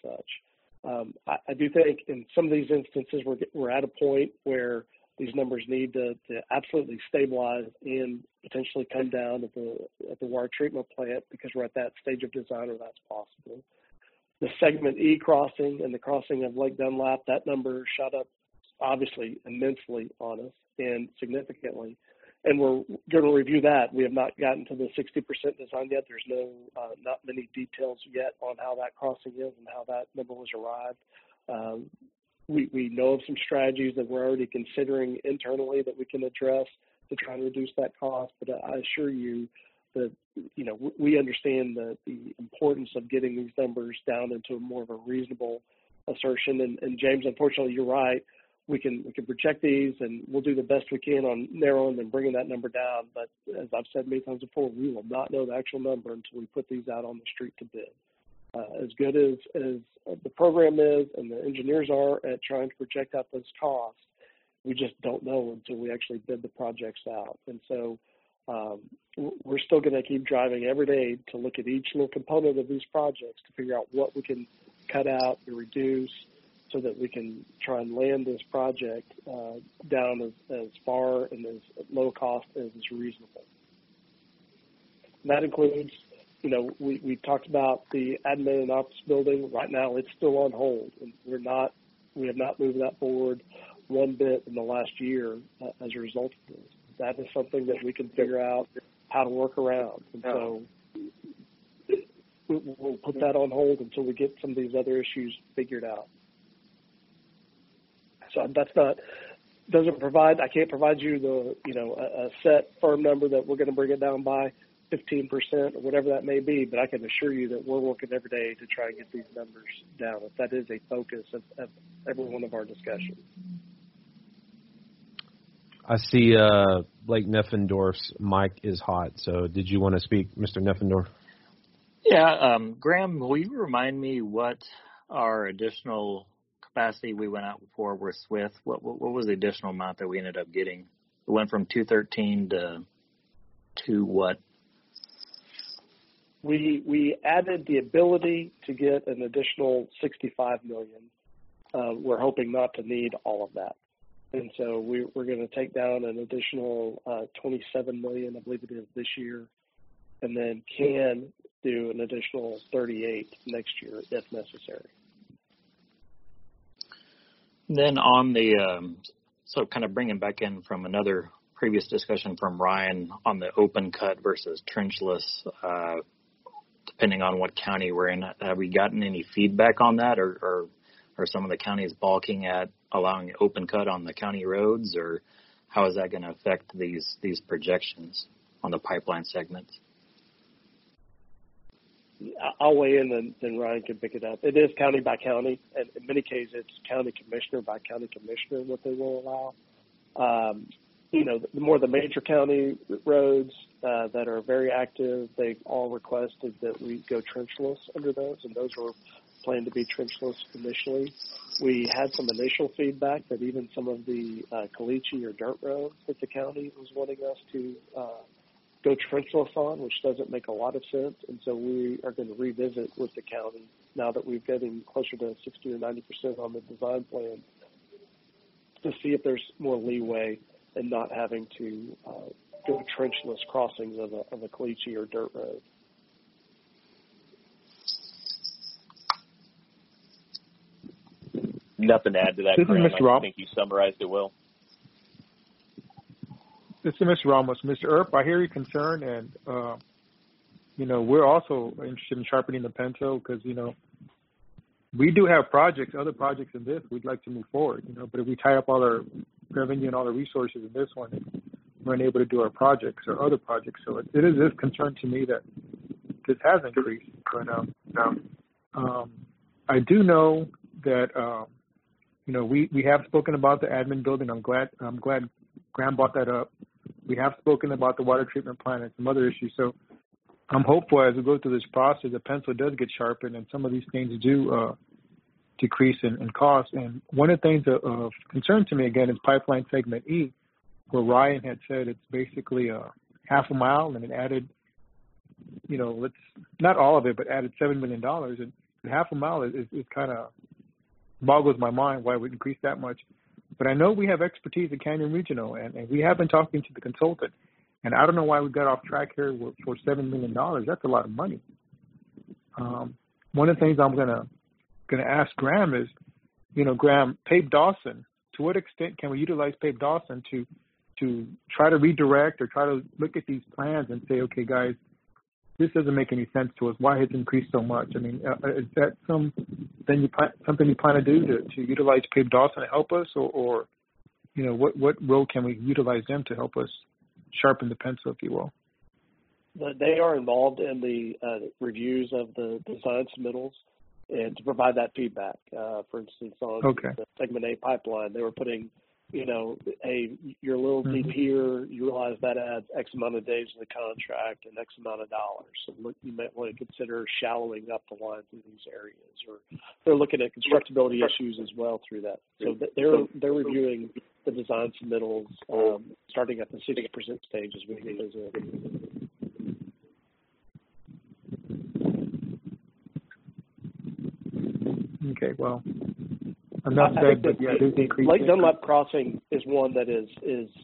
such. I do think in some of these instances we're at a point where these numbers need to absolutely stabilize and potentially come down at the water treatment plant, because we're at that stage of design where that's possible. The segment E crossing and the crossing of Lake Dunlap, that number shot up obviously immensely on us and significantly. And we're going to review that. We have not gotten to the 60% design yet. There's not many details yet on how that crossing is and how that number was arrived. We know of some strategies that we're already considering internally that we can address to try and reduce that cost. But I assure you that, we understand the importance of getting these numbers down into more of a reasonable assertion. And James, unfortunately, you're right. We can project these, and we'll do the best we can on narrowing and bringing that number down. But as I've said many times before, we will not know the actual number until we put these out on the street to bid. As good as the program is and the engineers are at trying to project out those costs, we just don't know until we actually bid the projects out. And so we're still going to keep driving every day to look at each little component of these projects to figure out what we can cut out and reduce so that we can try and land this project down as far and as low cost as is reasonable. And that includes, we talked about the admin and office building. Right now, it's still on hold, and we have not moved that forward one bit in the last year as a result of this. That is something that we can figure out how to work around, and so we'll put that on hold until we get some of these other issues figured out. So I can't provide you a set firm number that we're going to bring it down by 15% or whatever that may be, but I can assure you that we're working every day to try and get these numbers down, if that is a focus of every one of our discussions. I see Blake Neffendorf's mic is hot, so did you want to speak, Mr. Neffendorf? Yeah, Graham, will you remind me what our additional capacity we went out for with SWIFT? What was the additional amount that we ended up getting? It went from 213 to what? We added the ability to get an additional $65 million. We're hoping not to need all of that. And so we're going to take down an additional $27 million, I believe it is, this year, and then can do an additional 38 next year if necessary. Then on the, so kind of bringing back in from another previous discussion from Ryan on the open cut versus trenchless, depending on what county we're in, have we gotten any feedback on that, or are some of the counties balking at allowing open cut on the county roads, or how is that going to affect these projections on the pipeline segments? I'll weigh in, and then Ryan can pick it up. It is county by county, and in many cases it's county commissioner by county commissioner what they will allow. the more the major county roads that are very active, they all requested that we go trenchless under those, and those were planned to be trenchless initially. We had some initial feedback that even some of the caliche or dirt roads that the county was wanting us to go trenchless on, which doesn't make a lot of sense, and so we are going to revisit with the county now that we're getting closer to 60 or 90% on the design plan to see if there's more leeway and not having to go trenchless crossings of a caliche or dirt road. Nothing to add to that, This is Graham. Mr. I think you summarized it well. This is Mr. Ramos. Mr. Earp, I hear your concern, and, we're also interested in sharpening the pencil because, we do have other projects in this we'd like to move forward, but if we tie up all our revenue and all the resources in this one, we're unable to do our projects or other projects. So it is this concern to me that this has increased. But I do know that, we have spoken about the admin building. I'm glad Graham brought that up. We have spoken about the water treatment plant and some other issues. So I'm hopeful as we go through this process, the pencil does get sharpened and some of these things do decrease in cost. And one of the things of concern to me, again, is pipeline segment E, where Ryan had said it's basically a half a mile and it added, let's not all of it, but added $7 million. And half a mile is kind of boggles my mind why it would increase that much. But I know we have expertise at Canyon Regional, and we have been talking to the consultant. And I don't know why we got off track here for $7 million. That's a lot of money. One of the things I'm gonna ask Graham is, Graham, Pape Dawson. To what extent can we utilize Pape Dawson to try to redirect or try to look at these plans and say, okay, guys, this doesn't make any sense to us. Why has it increased so much? I mean, is that something you plan to do to utilize Pape Dawson to help us, or what role can we utilize them to help us sharpen the pencil, if you will? They are involved in the reviews of the design submittals and to provide that feedback. For instance, on the Segment A pipeline, they were putting, hey, you're a little deep here. You realize that adds X amount of days to the contract and X amount of dollars. So you might want to consider shallowing up the lines in these areas. Or they're looking at constructability issues as well through that. So they're reviewing the design submittals starting at the 60% stage as we visit. Okay, well, I'm not saying, but yeah, there's increase. Lake Dunlap Crossing is one that is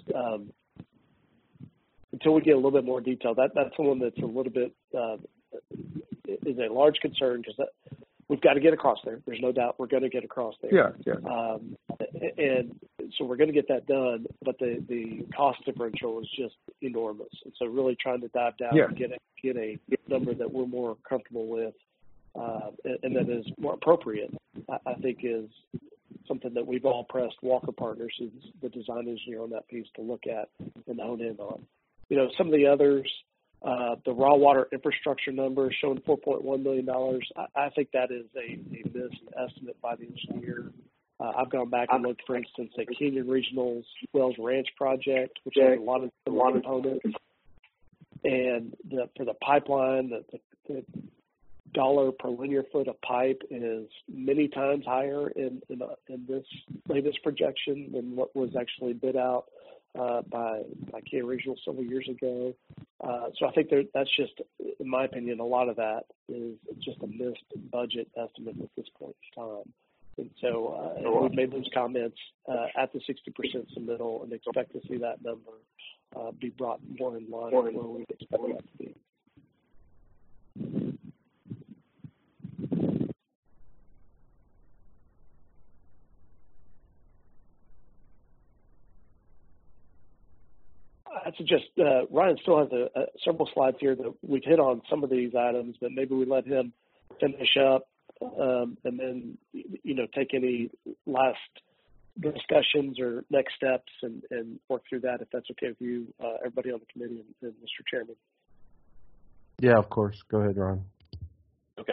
until we get a little bit more detail, that's the one that's a little bit is a large concern because we've got to get across there. There's no doubt we're going to get across there. Yeah. And so we're going to get that done, but the cost differential is just enormous. And so really trying to dive down and get a number that we're more comfortable with and that is more appropriate, I think is something that we've all pressed Walker Partners, who's the design engineer on that piece, to look at and hone in on. Some of the others, the raw water infrastructure number showing $4.1 million, I think that is a missed estimate by the engineer. I've gone back and looked, for instance, at Canyon Regional's Wells Ranch project, which has a lot of components. And for the pipeline, the dollar per linear foot of pipe is many times higher in this latest projection than what was actually bid out by Canyon Regional several years ago. So I think that's just, in my opinion, a lot of that is just a missed budget estimate at this point in time. And so we've made those comments at the 60% submittal and expect to see that number be brought more in line with where we expect that to be. I suggest Ryan still has several slides here that we've hit on some of these items, but maybe we let him finish up and then, take any last discussions or next steps and work through that, if that's okay with you, everybody on the committee and Mr. Chairman. Yeah, of course. Go ahead, Ron. Okay.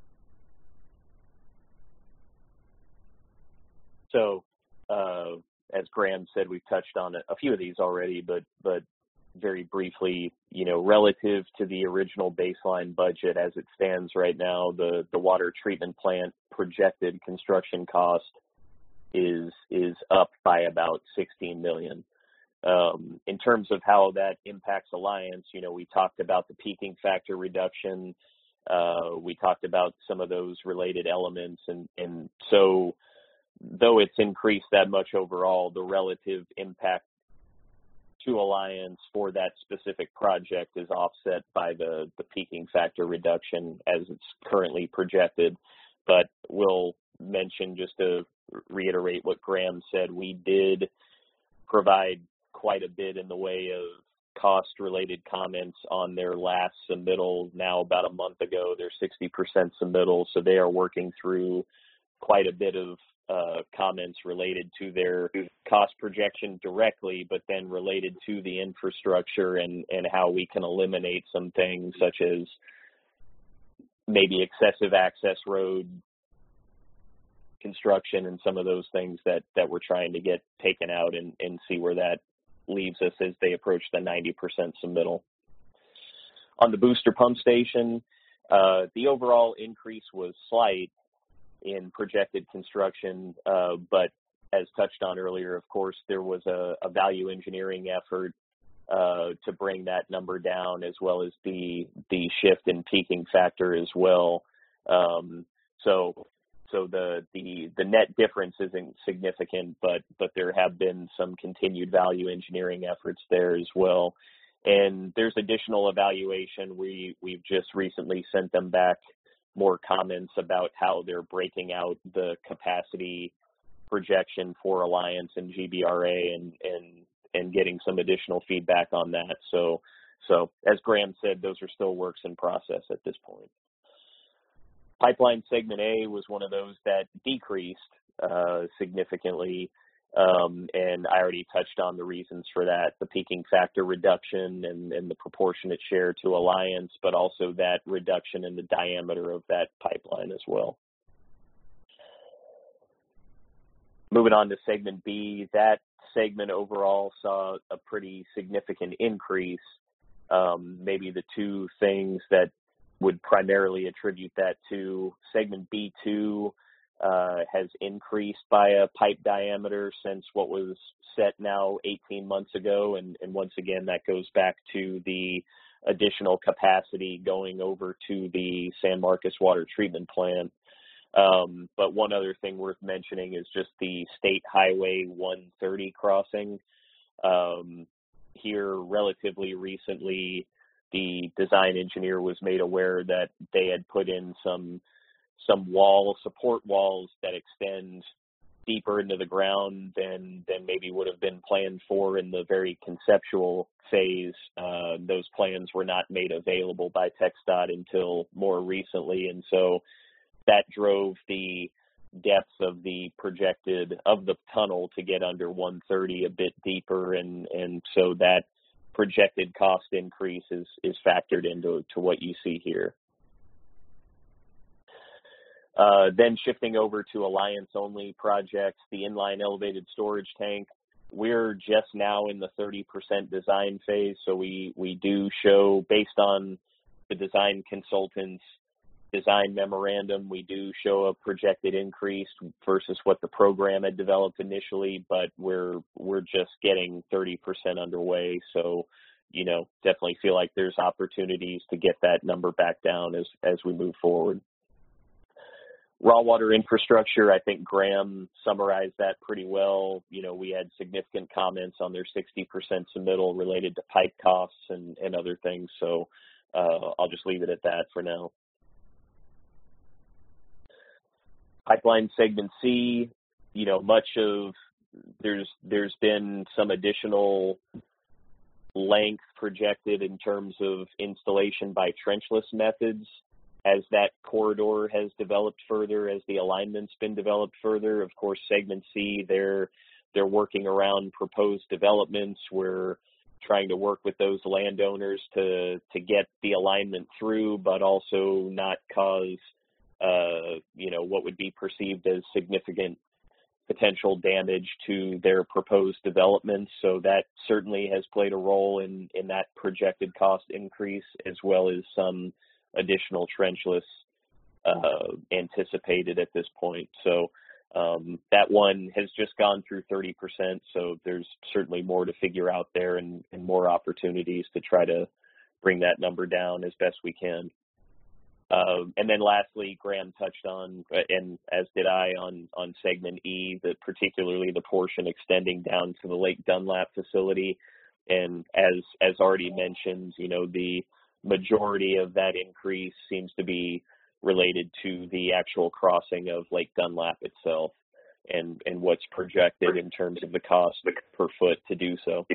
So, as Graham said, we've touched on a few of these already, but very briefly, relative to the original baseline budget as it stands right now, the water treatment plant projected construction cost is up by about $16 million. In terms of how that impacts Alliance, we talked about the peaking factor reduction. We talked about some of those related elements. And so though it's increased that much overall, the relative impact to Alliance for that specific project is offset by the peaking factor reduction as it's currently projected. But we'll mention, just to reiterate what Graham said, we did provide quite a bit in the way of cost-related comments on their last submittal now about a month ago, their 60% submittal. So they are working through quite a bit of comments related to their cost projection directly, but then related to the infrastructure and how we can eliminate some things such as maybe excessive access road construction and some of those things that we're trying to get taken out and see where that leaves us as they approach the 90% submittal. On the booster pump station, the overall increase was slight in projected construction, but as touched on earlier, of course, there was a value engineering effort to bring that number down, as well as the shift in peaking factor as well. So the net difference isn't significant, but there have been some continued value engineering efforts there as well. And there's additional evaluation. We've just recently sent them back more comments about how they're breaking out the capacity projection for Alliance and GBRA and getting some additional feedback on that. So as Graham said, those are still works in process at this point. Pipeline segment A was one of those that decreased significantly, and I already touched on the reasons for that, the peaking factor reduction and the proportionate share to Alliance, but also that reduction in the diameter of that pipeline as well. Moving on to segment B, that segment overall saw a pretty significant increase. Maybe the two things that would primarily attribute that to: segment B2 has increased by a pipe diameter since what was set now 18 months ago. And once again, that goes back to the additional capacity going over to the San Marcos water treatment plant. But one other thing worth mentioning is just the State Highway 130 crossing. Here, relatively recently, the design engineer was made aware that they had put in some support walls that extend deeper into the ground than maybe would have been planned for in the very conceptual phase. Those plans were not made available by TxDOT until more recently, and so that drove the depth of the tunnel to get under 130 a bit deeper, and so that projected cost increase is factored into what you see here. Then shifting over to Alliance-only projects, the inline elevated storage tank, we're just now in the 30% design phase, so we do show, based on the design consultant's design memorandum, we do show a projected increase versus what the program had developed initially, but we're just getting 30% underway, so definitely feel like there's opportunities to get that number back down as we move forward. Raw water infrastructure, I think Graham summarized that pretty well. We had significant comments on their 60% submittal related to pipe costs and other things, so I'll just leave it at that for now. Pipeline segment C, there's been some additional length projected in terms of installation by trenchless methods as that corridor has developed further, as the alignment's been developed further. Of course, segment C, they're working around proposed developments. We're trying to work with those landowners to get the alignment through, but also not cause what would be perceived as significant potential damage to their proposed developments. So that certainly has played a role in that projected cost increase, as well as some additional trenchless anticipated at this point. So that one has just gone through 30%, so there's certainly more to figure out there and more opportunities to try to bring that number down as best we can. And then lastly, Graham touched on, and as did I, on segment E, particularly the portion extending down to the Lake Dunlap facility. And as already mentioned, the majority of that increase seems to be related to the actual crossing of Lake Dunlap itself and what's projected in terms of the cost per foot to do so.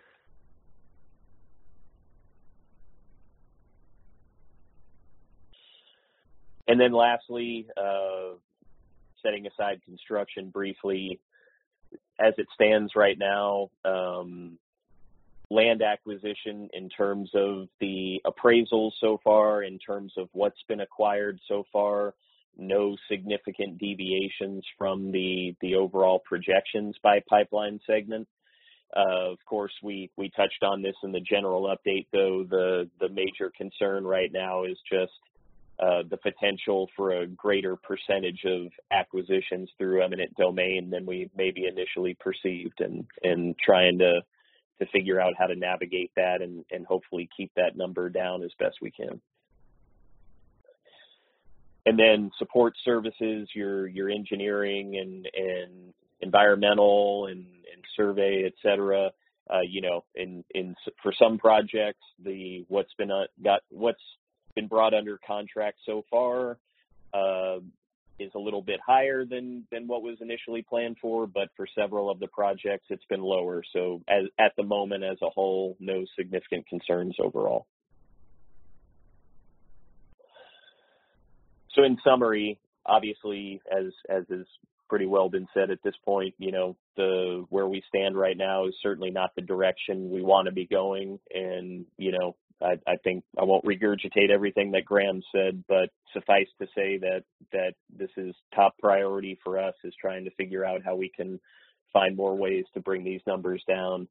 And then lastly, setting aside construction briefly, as it stands right now, land acquisition in terms of the appraisals so far, in terms of what's been acquired so far, no significant deviations from the overall projections by pipeline segment. Of course, we touched on this in the general update, though. The major concern right now is just the potential for a greater percentage of acquisitions through eminent domain than we maybe initially perceived, and trying to figure out how to navigate that and hopefully keep that number down as best we can. And then support services, your engineering and environmental and survey, et cetera. For some projects, what's been brought under contract so far is a little bit higher than what was initially planned for, but for several of the projects, it's been lower. So at the moment, as a whole, no significant concerns overall. So in summary, obviously, as is pretty well been said at this point, where we stand right now is certainly not the direction we want to be going. And, I think I won't regurgitate everything that Graham said, but suffice to say that this is top priority for us, is trying to figure out how we can find more ways to bring these numbers down.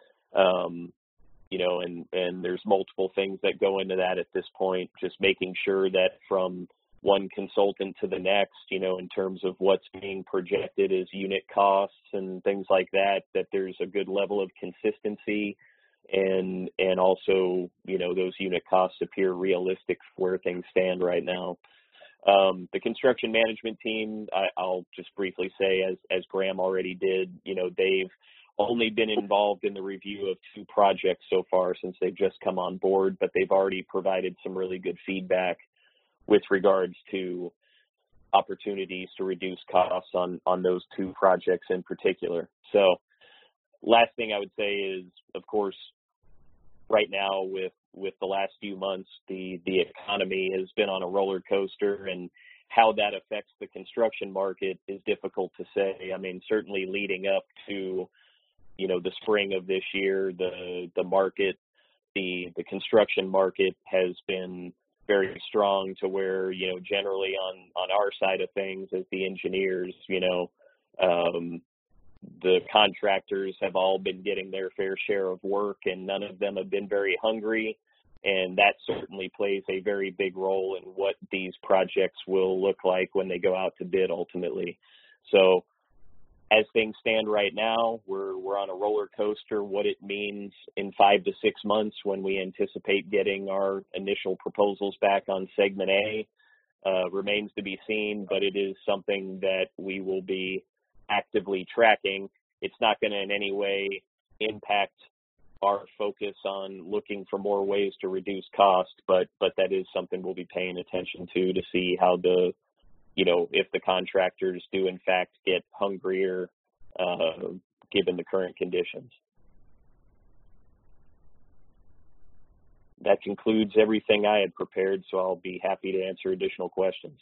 And there's multiple things that go into that at this point, just making sure that from one consultant to the next, in terms of what's being projected as unit costs and things like that there's a good level of consistency. And also, those unit costs appear realistic for where things stand right now. The construction management team, I'll just briefly say, as Graham already did, they've only been involved in the review of 2 projects so far since they've just come on board, but they've already provided some really good feedback with regards to opportunities to reduce costs on those 2 projects in particular. So last thing I would say is, of course, right now with the last few months, the economy has been on a roller coaster, and how that affects the construction market is difficult to say. I mean, certainly leading up to, the spring of this year, the market, the construction market has been very strong to where, generally on our side of things as the engineers, the contractors have all been getting their fair share of work, and none of them have been very hungry. And that certainly plays a very big role in what these projects will look like when they go out to bid ultimately. So as things stand right now, we're on a roller coaster. What it means in 5 to 6 months when we anticipate getting our initial proposals back on segment A remains to be seen, but it is something that we will be actively tracking. It's not going to in any way impact our focus on looking for more ways to reduce cost, but that is something we'll be paying attention to see how if the contractors do in fact get hungrier given the current conditions. That concludes everything I had prepared, so I'll be happy to answer additional questions.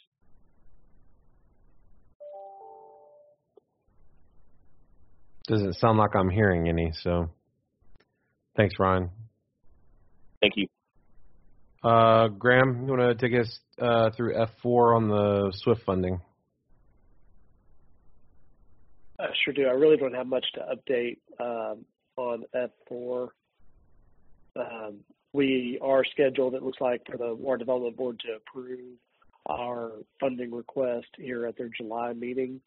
Doesn't sound like I'm hearing any, so thanks, Ryan. Thank you. Graham, you want to take us through F4 on the SWIFT funding? I sure do. I really don't have much to update on F4. We are scheduled, it looks like, for the Water Development Board to approve our funding request here at their July meeting.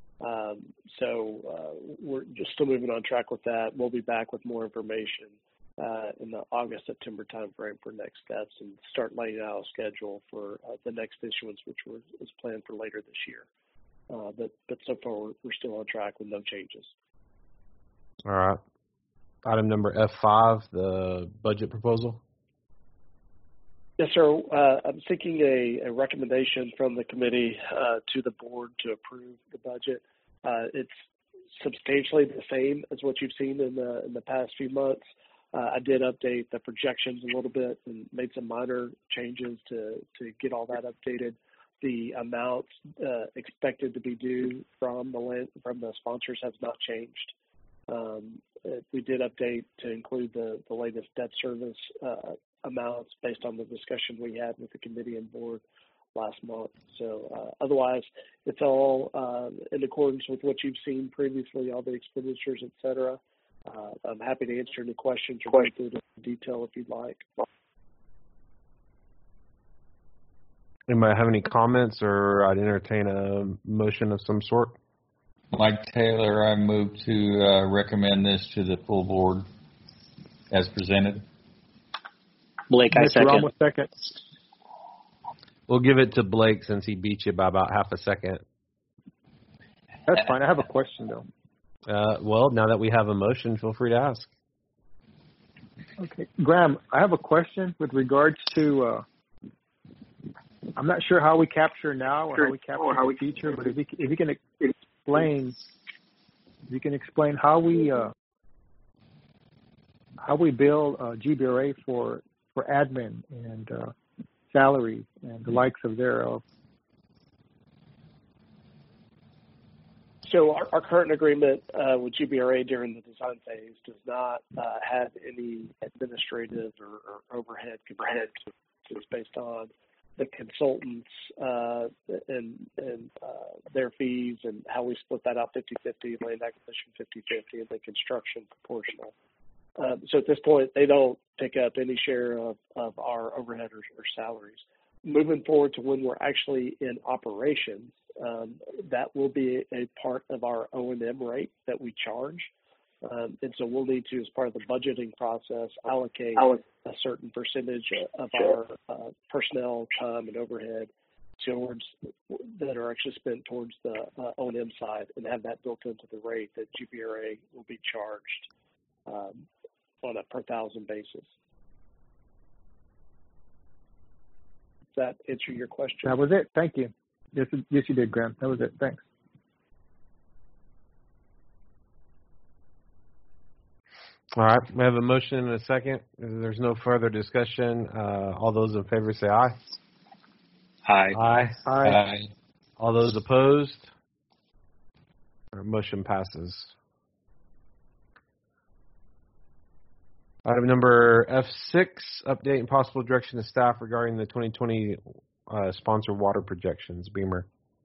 So we're just still moving on track with that. We'll be back with more information in the August-September timeframe for next steps and start laying out a schedule for the next issuance, which is planned for later this year. But so far, we're still on track with no changes. All right. Item number F5, the budget proposal. Yes, sir. I'm seeking a recommendation from the committee to the board to approve the budget. It's substantially the same as what you've seen in the past few months. I did update the projections a little bit and made some minor changes to get all that updated. The amounts expected to be due from the sponsors has not changed. We did update to include the latest debt service amounts based on the discussion we had with the committee and board last month. So otherwise, it's all in accordance with what you've seen previously, all the expenditures, et cetera. I'm happy to answer any questions or go through the detail if you'd like. Anybody have any comments, or I'd entertain a motion of some sort? Mike Taylor, I move to recommend this to the full board as presented. Blake, I second. Ramos, second. We'll give it to Blake since he beat you by about half a second. That's fine. I have a question, though. Well, now that we have a motion, feel free to ask. Okay. Graham, I have a question with regards to, I'm not sure how we capture now or how we capture the future, but if you can explain how we bill GBRA for admin and salaries and the likes of thereof. So our current agreement with GBRA during the design phase does not have any administrative or overhead components. It's based on the consultants and their fees and how we split that out 50-50, land acquisition 50-50, and the construction proportional. So at this point, they don't pick up any share of our overhead or salaries. Moving forward to when we're actually in operations, that will be a part of our O&M rate that we charge. And so we'll need to, as part of the budgeting process, allocate a certain percentage of our personnel time and overhead towards that are actually spent towards the O&M side and have that built into the rate that GBRA will be charged on a per thousand basis. Does that answer your question? That was it. Thank you. Yes, you did, Graham. That was it. Thanks. All right. We have a motion and a second. If there's no further discussion, all those in favor say aye. Aye. Aye. Aye. Aye. All those opposed? Our motion passes. Item number F6, update and possible direction to staff regarding the 2020 sponsor water projections. Beamer.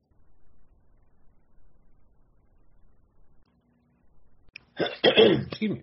Excuse me.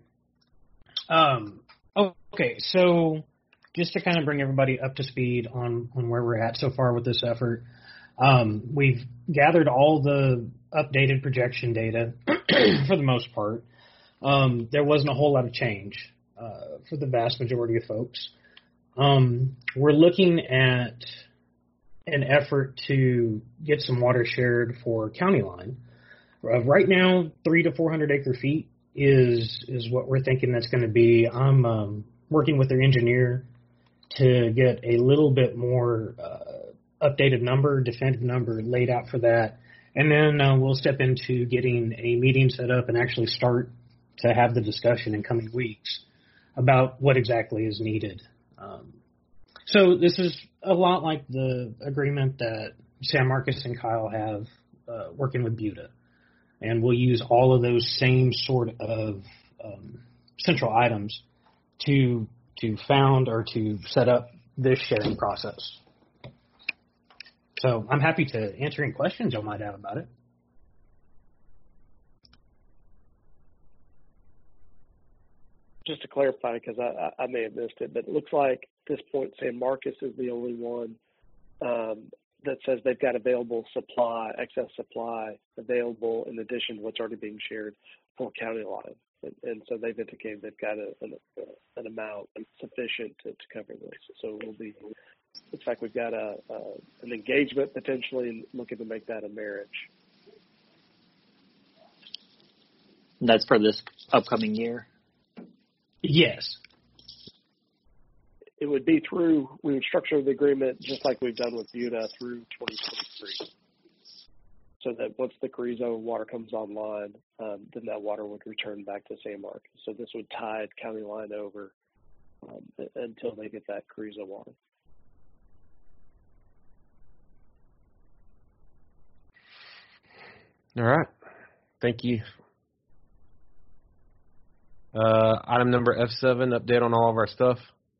Okay, so just to kind of bring everybody up to speed on where we're at so far with this effort, we've gathered all the updated projection data for the most part. There wasn't a whole lot of change for the vast majority of folks. We're looking at an effort to get some water shared for County Line. Right now, 300 to 400 acre feet is what we're thinking that's going to be. I'm working with their engineer to get a little bit more updated number, definitive number laid out for that. And then we'll step into getting a meeting set up and actually start to have the discussion in coming weeks about what exactly is needed. So this is a lot like the agreement that San Marcos and Kyle have working with Buda. And we'll use all of those same sort of central items to found or to set up this sharing process. So I'm happy to answer any questions y'all might have about it. just to clarify, because I may have missed it, but it looks like at this point San Marcos is the only one that says they've got available supply, excess supply available in addition to what's already being shared for County Line. And so they've indicated they've got an amount sufficient to cover this. So it will be, looks like we've got an engagement potentially looking to make that a marriage. That's for this upcoming year? Yes. It would be we would structure the agreement just like we've done with Buda through 2023. So that once the Carrizo water comes online, then that water would return back to San Marcos. So this would tide County Line over until they get that Carrizo water. All right. Thank you. Item number F7, update on all of our stuff.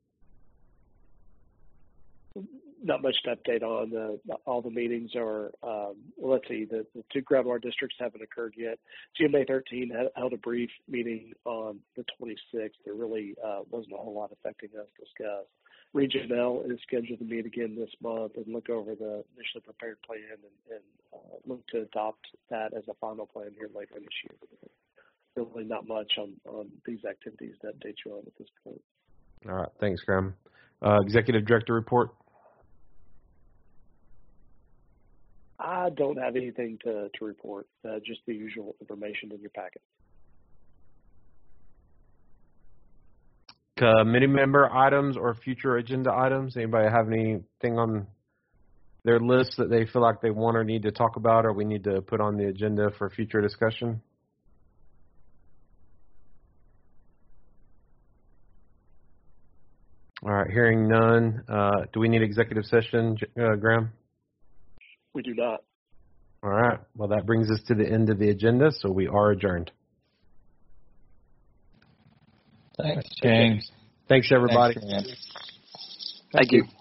Not much to update on. All the meetings are, well, let's see, the two groundwater districts haven't occurred yet. GMA 13 held a brief meeting on the 26th. There really wasn't a whole lot affecting us discussed. Region L is scheduled to meet again this month and look over the initially prepared plan and look to adopt that as a final plan here later this year. Really not much on these activities to update you on at this point. All right. Thanks, Graham. Executive Director report. I don't have anything to report, just the usual information in your packet. Committee member items or future agenda items? Anybody have anything on their list that they feel like they want or need to talk about or we need to put on the agenda for future discussion? All right, hearing none. Do we need executive session, Graham? We do not. All right. Well, that brings us to the end of the agenda, so we are adjourned. Thanks, James. Thanks, everybody. Thanks, Thank you.